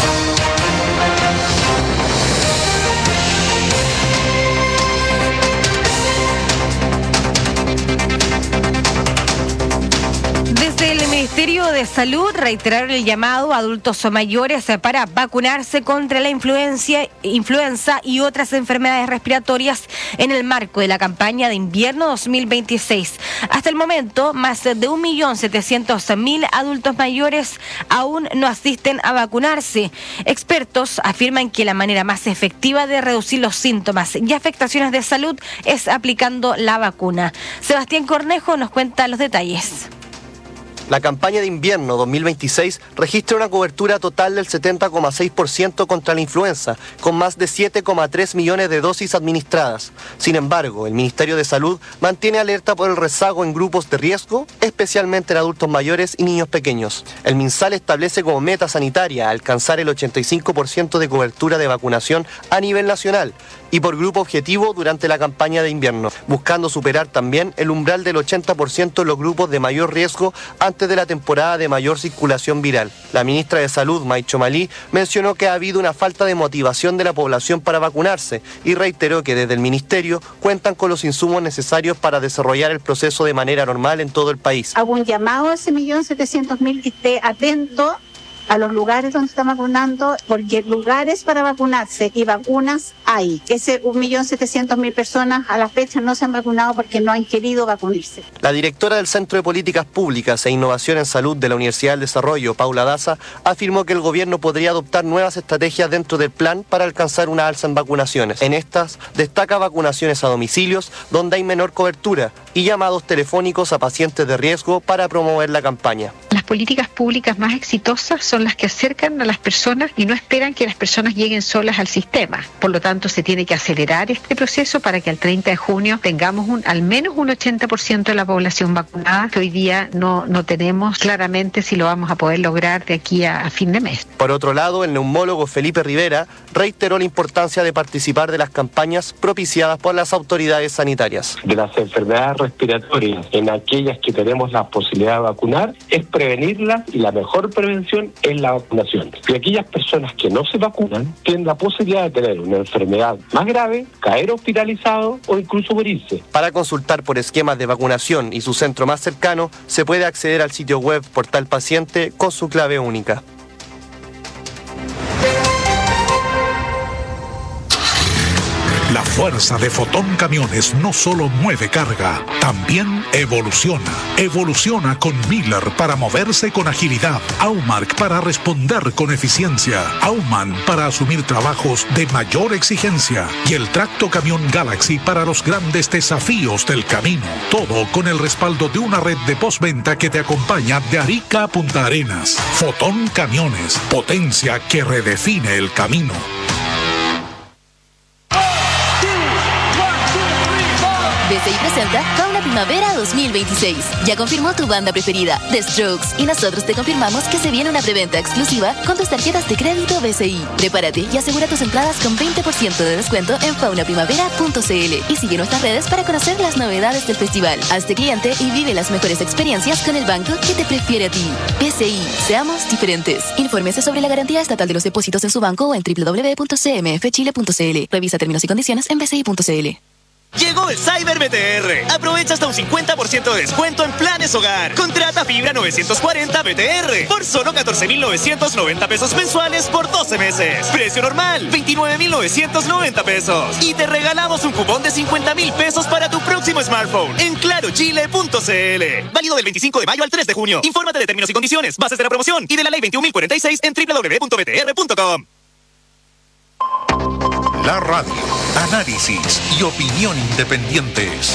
Desde el Ministerio de Salud reiteraron el llamado a adultos mayores para vacunarse contra la influencia, influenza y otras enfermedades respiratorias en el marco de la campaña de invierno dos mil veintiséis. Hasta el momento, más de un millón setecientos mil adultos mayores aún no asisten a vacunarse. Expertos afirman que la manera más efectiva de reducir los síntomas y afectaciones de salud es aplicando la vacuna. Sebastián Cornejo nos cuenta los detalles. La campaña de invierno dos mil veintiséis registra una cobertura total del setenta coma seis por ciento contra la influenza, con más de siete coma tres millones de dosis administradas. Sin embargo, el Ministerio de Salud mantiene alerta por el rezago en grupos de riesgo, especialmente en adultos mayores y niños pequeños. El MinSal establece como meta sanitaria alcanzar el ochenta y cinco por ciento de cobertura de vacunación a nivel nacional y por grupo objetivo durante la campaña de invierno, buscando superar también el umbral del ochenta por ciento en los grupos de mayor riesgo antes de la temporada de mayor circulación viral. La ministra de Salud, Maicho Malí, mencionó que ha habido una falta de motivación de la población para vacunarse y reiteró que desde el ministerio cuentan con los insumos necesarios para desarrollar el proceso de manera normal en todo el país. Hago un llamado a ese millón setecientos mil que esté atento a los lugares donde están vacunando, porque lugares para vacunarse y vacunas hay. Ese un millón setecientos mil personas a la fecha no se han vacunado porque no han querido vacunarse. La directora del Centro de Políticas Públicas e Innovación en Salud de la Universidad del Desarrollo, Paula Daza, afirmó que el gobierno podría adoptar nuevas estrategias dentro del plan para alcanzar una alza en vacunaciones. En estas, destaca vacunaciones a domicilios donde hay menor cobertura y llamados telefónicos a pacientes de riesgo para promover la campaña. Las políticas públicas más exitosas son las que acercan a las personas y no esperan que las personas lleguen solas al sistema. Por lo tanto, se tiene que acelerar este proceso para que al treinta de junio tengamos un, al menos un ochenta por ciento de la población vacunada, que hoy día no, no tenemos claramente si lo vamos a poder lograr de aquí a, a fin de mes. Por otro lado, el neumólogo Felipe Rivera reiteró la importancia de participar de las campañas propiciadas por las autoridades sanitarias. De las enfermedades respiratorias, en aquellas que tenemos la posibilidad de vacunar, es prevenirlas y la mejor prevención es la vacunación. Y aquellas personas que no se vacunan tienen la posibilidad de tener una enfermedad más grave, caer hospitalizado o incluso morirse. Para consultar por esquemas de vacunación y su centro más cercano, se puede acceder al sitio web Portal Paciente con su clave única. La fuerza de Fotón Camiones no solo mueve carga, también evoluciona. Evoluciona con Miller para moverse con agilidad, Aumark para responder con eficiencia, Auman para asumir trabajos de mayor exigencia y el Tracto Camión Galaxy para los grandes desafíos del camino. Todo con el respaldo de una red de postventa que te acompaña de Arica a Punta Arenas. Fotón Camiones, potencia que redefine el camino. B C I presenta Fauna Primavera dos mil veintiséis. Ya confirmó tu banda preferida, The Strokes, y nosotros te confirmamos que se viene una preventa exclusiva con tus tarjetas de crédito B C I. Prepárate y asegura tus entradas con veinte por ciento de descuento en fauna primavera punto c l y sigue nuestras redes para conocer las novedades del festival. Hazte cliente y vive las mejores experiencias con el banco que te prefiere a ti. B C I, seamos diferentes. Infórmese sobre la garantía estatal de los depósitos en su banco o en doble u doble u doble u punto c m f chile punto c l. Revisa términos y condiciones en b c i punto c l. Llegó el Cyber B T R. Aprovecha hasta un cincuenta por ciento de descuento en planes hogar. Contrata fibra novecientos cuarenta B T R por solo catorce mil novecientos noventa pesos mensuales por doce meses. Precio normal, veintinueve mil novecientos noventa pesos. Y te regalamos un cupón de cincuenta mil pesos para tu próximo smartphone en claro chile punto c l. Válido del veinticinco de mayo al tres de junio. Infórmate de términos y condiciones, bases de la promoción y de la ley veintiún mil cuarenta y seis en doble u doble u doble u punto b t r punto com. La radio, análisis y opinión independientes.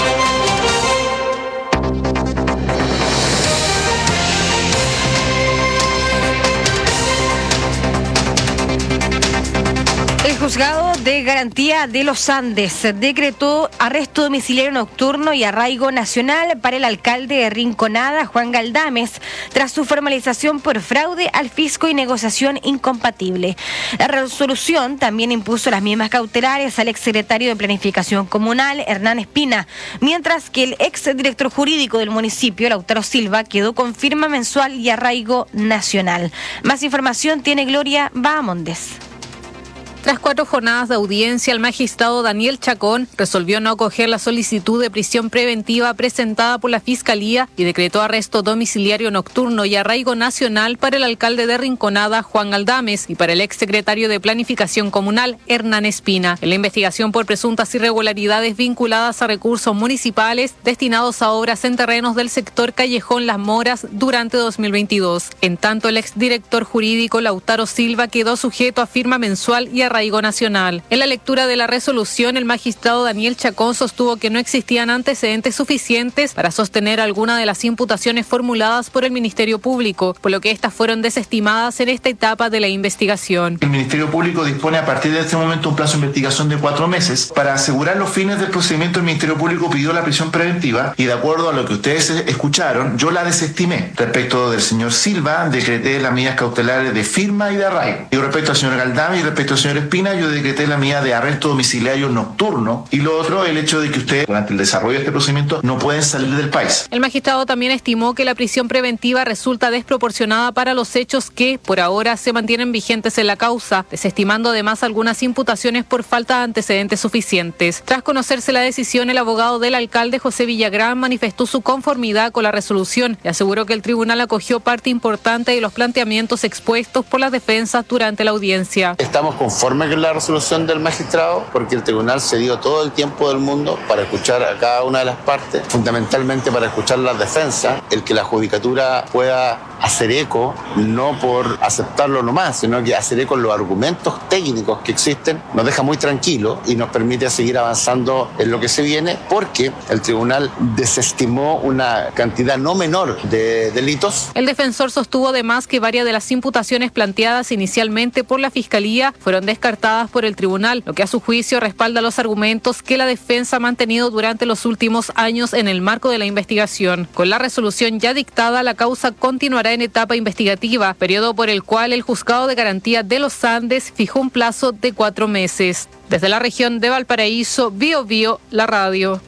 El juzgado de garantía de los Andes decretó arresto domiciliario nocturno y arraigo nacional para el alcalde de Rinconada, Juan Galdames, tras su formalización por fraude al fisco y negociación incompatible. La resolución también impuso las mismas cautelares al exsecretario de Planificación Comunal, Hernán Espina, mientras que el exdirector jurídico del municipio, Lautaro Silva, quedó con firma mensual y arraigo nacional. Más información tiene Gloria Bahamondes. Tras cuatro jornadas de audiencia, el magistrado Daniel Chacón resolvió no acoger la solicitud de prisión preventiva presentada por la Fiscalía y decretó arresto domiciliario nocturno y arraigo nacional para el alcalde de Rinconada, Juan Galdames, y para el exsecretario de Planificación Comunal, Hernán Espina, en la investigación por presuntas irregularidades vinculadas a recursos municipales destinados a obras en terrenos del sector Callejón Las Moras durante dos mil veintidós. En tanto, el exdirector jurídico Lautaro Silva quedó sujeto a firma mensual y arraigo nacional. En la lectura de la resolución, el magistrado Daniel Chacón sostuvo que no existían antecedentes suficientes para sostener alguna de las imputaciones formuladas por el Ministerio Público, por lo que estas fueron desestimadas en esta etapa de la investigación. El Ministerio Público dispone a partir de este momento un plazo de investigación de cuatro meses. Para asegurar los fines del procedimiento, el Ministerio Público pidió la prisión preventiva y, de acuerdo a lo que ustedes escucharon, yo la desestimé. Respecto del señor Silva, decreté las medidas cautelares de firma y de arraigo. Y respecto al señor Galdames y respecto al señor Espina, yo decreté la medida de arresto domiciliario nocturno, y lo otro, el hecho de que ustedes, durante el desarrollo de este procedimiento, no pueden salir del país. El magistrado también estimó que la prisión preventiva resulta desproporcionada para los hechos que, por ahora, se mantienen vigentes en la causa, desestimando además algunas imputaciones por falta de antecedentes suficientes. Tras conocerse la decisión, el abogado del alcalde, José Villagrán, manifestó su conformidad con la resolución y aseguró que el tribunal acogió parte importante de los planteamientos expuestos por las defensas durante la audiencia. Estamos conformes con la resolución del magistrado porque el tribunal se dio todo el tiempo del mundo para escuchar a cada una de las partes, fundamentalmente para escuchar las defensas, el que la judicatura pueda hacer eco, no por aceptarlo nomás, sino que hacer eco en los argumentos técnicos que existen, nos deja muy tranquilos y nos permite seguir avanzando en lo que se viene, porque el tribunal desestimó una cantidad no menor de delitos. El defensor sostuvo además que varias de las imputaciones planteadas inicialmente por la Fiscalía fueron descartadas por el tribunal, lo que a su juicio respalda los argumentos que la defensa ha mantenido durante los últimos años en el marco de la investigación. Con la resolución ya dictada, la causa continuará en etapa investigativa, periodo por el cual el Juzgado de Garantía de los Andes fijó un plazo de cuatro meses. Desde la región de Valparaíso, Bio Bio, la radio.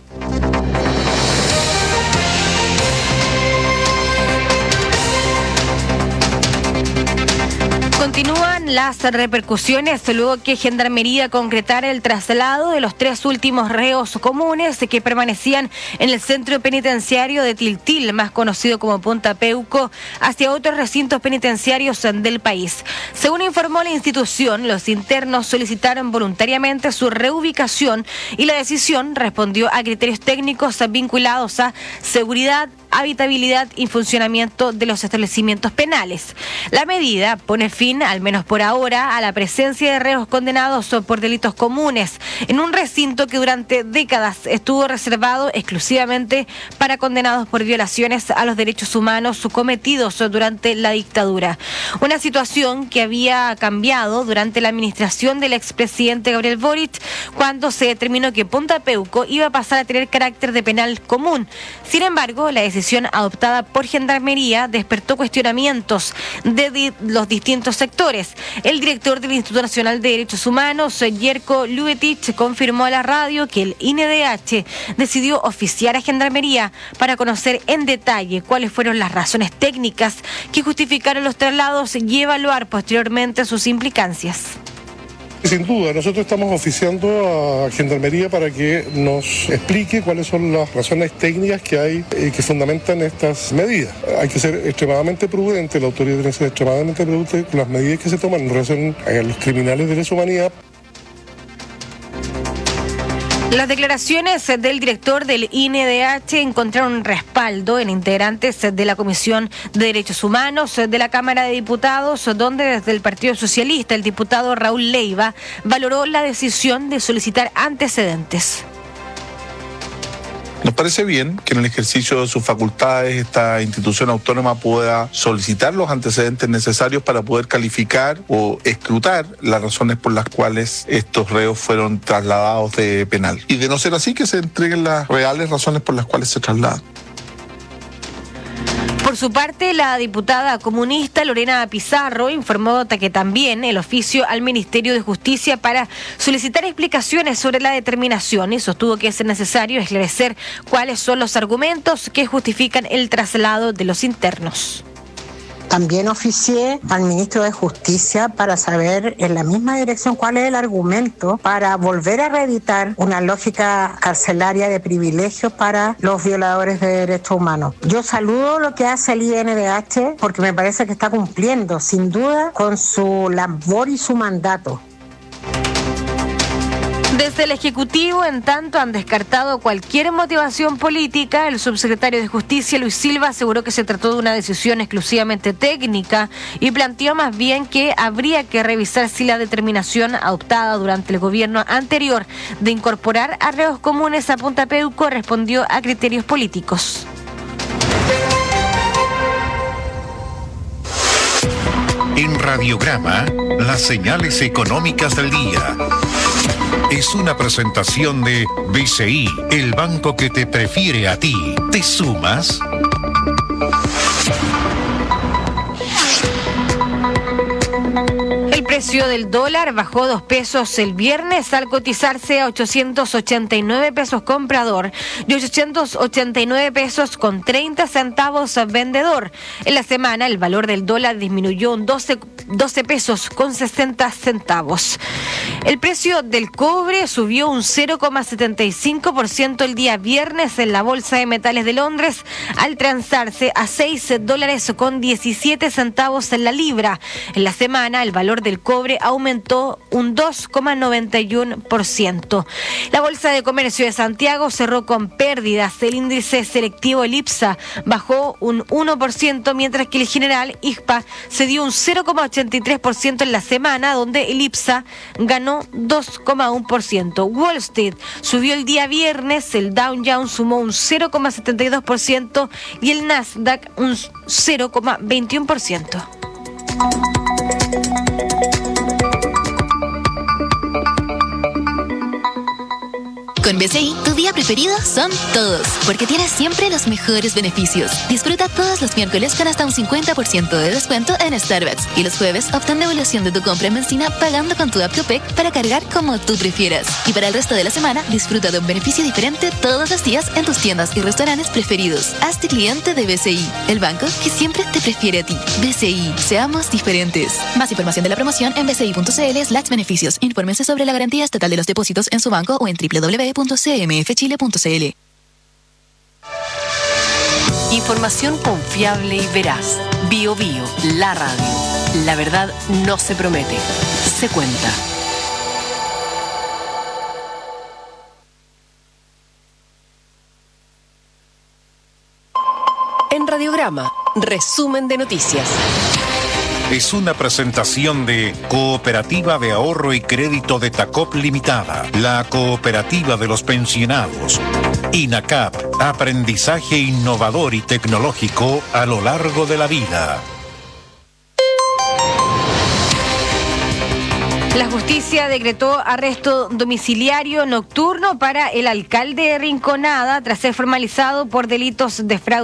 Continúan las repercusiones luego que Gendarmería concretara el traslado de los tres últimos reos comunes que permanecían en el centro penitenciario de Tiltil, más conocido como Punta Peuco, hacia otros recintos penitenciarios del país. Según informó la institución, los internos solicitaron voluntariamente su reubicación y la decisión respondió a criterios técnicos vinculados a seguridad, habitabilidad y funcionamiento de los establecimientos penales. La medida pone fin, al menos por ahora, a la presencia de reos condenados por delitos comunes en un recinto que durante décadas estuvo reservado exclusivamente para condenados por violaciones a los derechos humanos cometidos durante la dictadura. Una situación que había cambiado durante la administración del expresidente Gabriel Boric, cuando se determinó que Punta Peuco iba a pasar a tener carácter de penal común. Sin embargo, la decisión adoptada por Gendarmería despertó cuestionamientos de di- los distintos sectores. El director del Instituto Nacional de Derechos Humanos, Jerko Lubetich, confirmó a la radio que el I N D H decidió oficiar a Gendarmería para conocer en detalle cuáles fueron las razones técnicas que justificaron los traslados y evaluar posteriormente sus implicancias. Sin duda, nosotros estamos oficiando a Gendarmería para que nos explique cuáles son las razones técnicas que hay y que fundamentan estas medidas. Hay que ser extremadamente prudente, la autoridad tiene que ser extremadamente prudente con las medidas que se toman en relación a los criminales de lesa humanidad. Las declaraciones del director del I N D H encontraron respaldo en integrantes de la Comisión de Derechos Humanos de la Cámara de Diputados, donde desde el Partido Socialista el diputado Raúl Leiva valoró la decisión de solicitar antecedentes. Nos parece bien que en el ejercicio de sus facultades esta institución autónoma pueda solicitar los antecedentes necesarios para poder calificar o escrutar las razones por las cuales estos reos fueron trasladados de penal. Y de no ser así, que se entreguen las reales razones por las cuales se trasladan. Por su parte, la diputada comunista Lorena Pizarro informó que también el oficio al Ministerio de Justicia para solicitar explicaciones sobre la determinación y sostuvo que es necesario esclarecer cuáles son los argumentos que justifican el traslado de los internos. También oficié al ministro de Justicia para saber en la misma dirección cuál es el argumento para volver a reeditar una lógica carcelaria de privilegios para los violadores de derechos humanos. Yo saludo lo que hace el I N D H porque me parece que está cumpliendo sin duda con su labor y su mandato. Desde el Ejecutivo, en tanto, han descartado cualquier motivación política. El subsecretario de Justicia, Luis Silva, aseguró que se trató de una decisión exclusivamente técnica y planteó más bien que habría que revisar si la determinación adoptada durante el gobierno anterior de incorporar a reos comunes a Punta Peuco respondió a criterios políticos. En Radiograma, las señales económicas del día. Es una presentación de B C I, el banco que te prefiere a ti. ¿Te sumas? El precio del dólar bajó dos pesos el viernes al cotizarse a ochocientos ochenta y nueve pesos comprador y ochocientos ochenta y nueve pesos con treinta centavos vendedor. En la semana el valor del dólar disminuyó un doce, doce pesos con sesenta centavos. El precio del cobre subió un cero coma setenta y cinco por ciento el día viernes en la Bolsa de Metales de Londres al transarse a seis dólares con diecisiete centavos en la libra. En la semana el valor del cobre aumentó un dos coma noventa y uno por ciento. La Bolsa de Comercio de Santiago cerró con pérdidas. El índice selectivo el IPSA bajó un uno por ciento, mientras que el general I G P A se dio un cero coma ochenta y tres por ciento en la semana, donde el IPSA ganó dos coma uno por ciento. Wall Street subió el día viernes, el Dow Jones sumó un cero coma setenta y dos por ciento y el Nasdaq un cero coma veintiuno por ciento. Con B C I, tu día preferido son todos, porque tienes siempre los mejores beneficios. Disfruta todos los miércoles con hasta un cincuenta por ciento de descuento en Starbucks y los jueves obtén devolución de tu compra en benzina pagando con tu app Copec para cargar como tú prefieras. Y para el resto de la semana, disfruta de un beneficio diferente todos los días en tus tiendas y restaurantes preferidos. Hazte cliente de B C I, el banco que siempre te prefiere a ti. B C I, seamos diferentes. Más información de la promoción en bci.cl slash beneficios. Infórmense sobre la garantía estatal de los depósitos en su banco o en doble u doble u doble u punto c m f chile punto c l. Información confiable y veraz. Bio Bio, la radio. La verdad no se promete, se cuenta. En Radiograma, resumen de noticias. Es una presentación de Cooperativa de Ahorro y Crédito de Tacop Limitada, la cooperativa de los pensionados. INACAP, aprendizaje innovador y tecnológico a lo largo de la vida. La justicia decretó arresto domiciliario nocturno para el alcalde de Rinconada tras ser formalizado por delitos de fraude